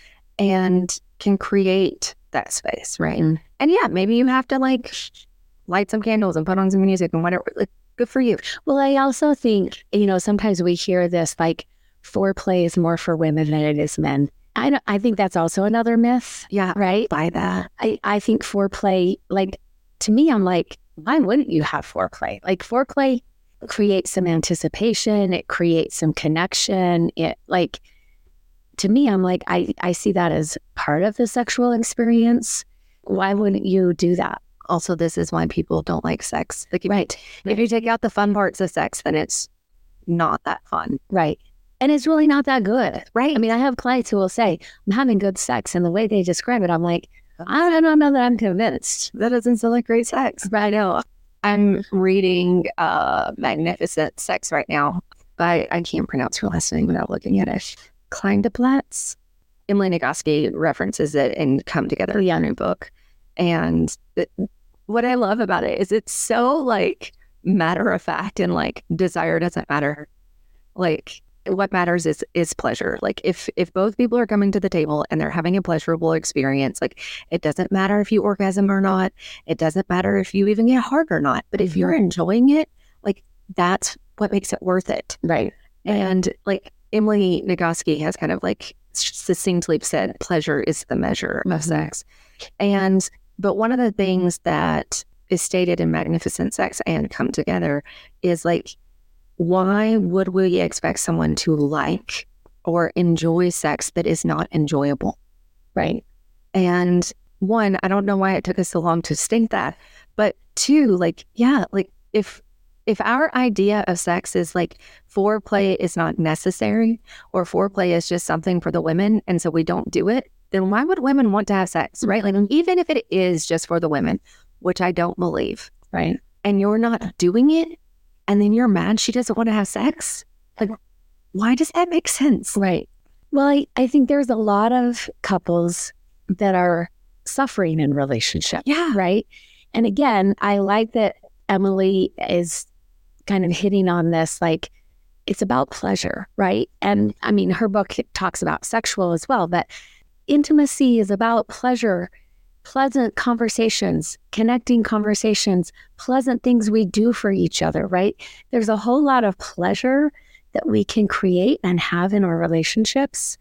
and can create that space. Right. Mm-hmm. And yeah, maybe you have to like light some candles and put on some music and whatever. Like, good for you. Well, I also think, you know, sometimes we hear this like foreplay is more for women than it is men. I don't, I think that's also another myth. Yeah. Right. By that. I, I think foreplay, like to me, I'm like, why wouldn't you have foreplay? Like foreplay creates some anticipation. It creates some connection. It like, to me, I'm like, I, I see that as part of the sexual experience. Why wouldn't you do that? Also, this is why people don't like sex. Like, if, right. If you take out the fun parts of sex, then it's not that fun. Right. And it's really not that good. Right. I mean, I have clients who will say, I'm having good sex. And the way they describe it, I'm like, I don't know that I'm convinced. That doesn't sound like great sex. But I know. I'm reading uh, Magnificent Sex right now. But I can't pronounce her last name without looking at it. Kleindienst. Emily Nagoski references it in Come Together, the new book. And it, what I love about it is it's so like matter of fact and like desire doesn't matter. Like what matters is is pleasure. Like if if both people are coming to the table and they're having a pleasurable experience, like it doesn't matter if you orgasm or not. It doesn't matter if you even get hard or not. But if you're enjoying it, like that's what makes it worth it. Right. And like Emily Nagoski has kind of like succinctly said, pleasure is the measure of sex. And but one of the things that is stated in Magnificent Sex and Come Together is like, why would we expect someone to like or enjoy sex that is not enjoyable? Right. And one, I don't know why it took us so long to state that, but two, like, yeah, like if if our idea of sex is like foreplay is not necessary or foreplay is just something for the women and so we don't do it, then why would women want to have sex, right? Like even if it is just for the women, which I don't believe, right? And you're not doing it, and then you're mad she doesn't want to have sex? Like, why does that make sense? Right. Well, I, I think there's a lot of couples that are suffering in relationships. Yeah. Right. And again, I like that Emily is kind of hitting on this, like, it's about pleasure, right? And I mean, her book talks about sexual as well, but intimacy is about pleasure, pleasant conversations, connecting conversations, pleasant things we do for each other, right? There's a whole lot of pleasure that we can create and have in our relationships.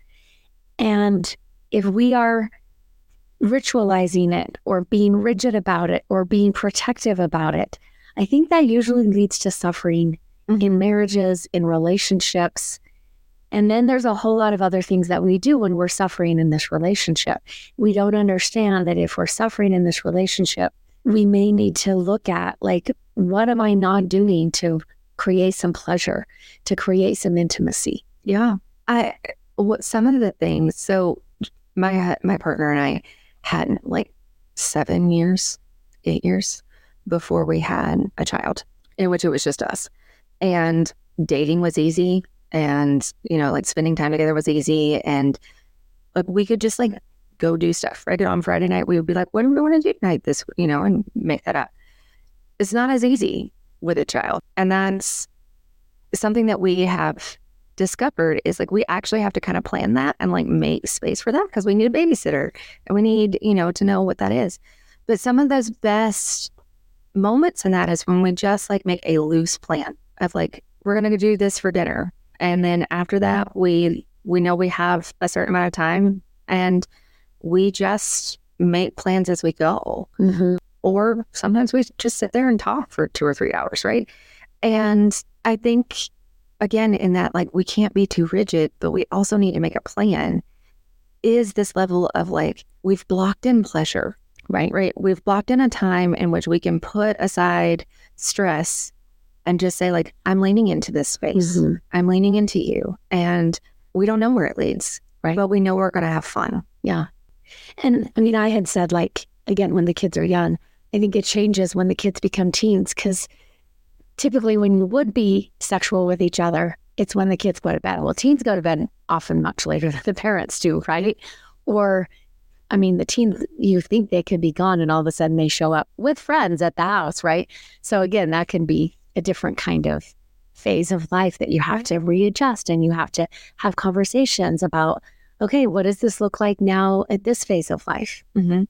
And if we are ritualizing it or being rigid about it or being protective about it, I think that usually leads to suffering mm-hmm. in marriages, in relationships. And then there's a whole lot of other things that we do when we're suffering in this relationship. We don't understand that if we're suffering in this relationship, we may need to look at, like, what am I not doing to create some pleasure, to create some intimacy? Yeah. I, what some of the things, so my, my partner and I had like seven years, eight years before we had a child, in which it was just us. And dating was easy. And, you know, like spending time together was easy. And like we could just like go do stuff, right? On Friday night, we would be like, what do we want to do tonight? This, you know, and make that up. It's not as easy with a child. And that's something that we have discovered is like, we actually have to kind of plan that and like make space for that because we need a babysitter and we need, you know, to know what that is. But some of those best moments in that is when we just like make a loose plan of like, we're going to do this for dinner. And then after that, we, we know we have a certain amount of time and we just make plans as we go. Mm-hmm. Or sometimes we just sit there and talk for two or three hours, right? And I think, again, in that, like, we can't be too rigid, but we also need to make a plan, is this level of like, we've blocked in pleasure, right? Right. We've blocked in a time in which we can put aside stress and just say like, I'm leaning into this space. Mm-hmm. I'm leaning into you. And we don't know where it leads, right? But we know we're going to have fun. Yeah. And I mean, I had said like, again, when the kids are young, I think it changes when the kids become teens, because typically when you would be sexual with each other, it's when the kids go to bed. Well, teens go to bed often much later than the parents do, right? Or, I mean, the teens, you think they could be gone and all of a sudden they show up with friends at the house, right? So again, that can be a different kind of phase of life that you have to readjust, and you have to have conversations about, okay, what does this look like now at this phase of life? Mm-hmm.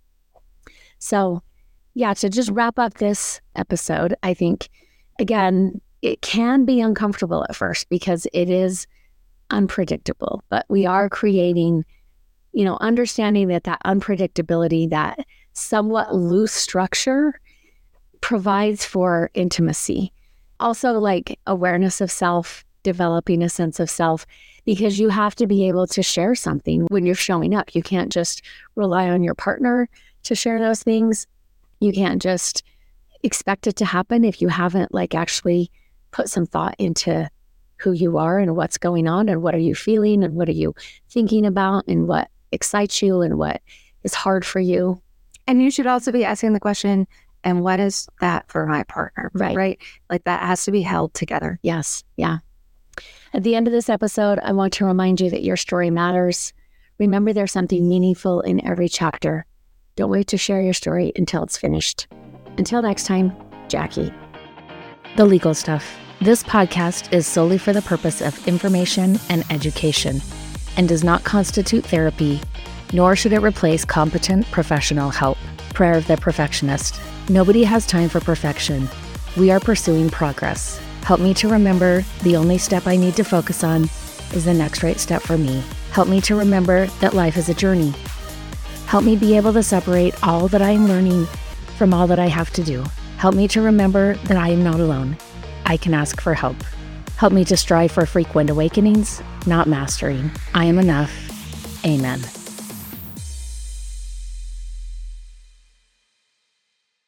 So yeah, to just wrap up this episode, I think, again, it can be uncomfortable at first because it is unpredictable, but we are creating, you know, understanding that that unpredictability, that somewhat loose structure provides for intimacy. Also, like awareness of self, developing a sense of self, because you have to be able to share something when you're showing up. You can't just rely on your partner to share those things. You can't just expect it to happen if you haven't like actually put some thought into who you are and what's going on and what are you feeling and what are you thinking about and what excites you and what is hard for you. And you should also be asking the question, and what is that for my partner? Right. Right. Like that has to be held together. Yes. Yeah. At the end of this episode, I want to remind you that your story matters. Remember, there's something meaningful in every chapter. Don't wait to share your story until it's finished. Until next time, Jackie. The Legal Stuff. This podcast is solely for the purpose of information and education and does not constitute therapy, nor should it replace competent professional help. Prayer of the Perfectionist. Nobody has time for perfection. We are pursuing progress. Help me to remember the only step I need to focus on is the next right step for me. Help me to remember that life is a journey. Help me be able to separate all that I am learning from all that I have to do. Help me to remember that I am not alone. I can ask for help. Help me to strive for frequent awakenings, not mastering. I am enough. Amen.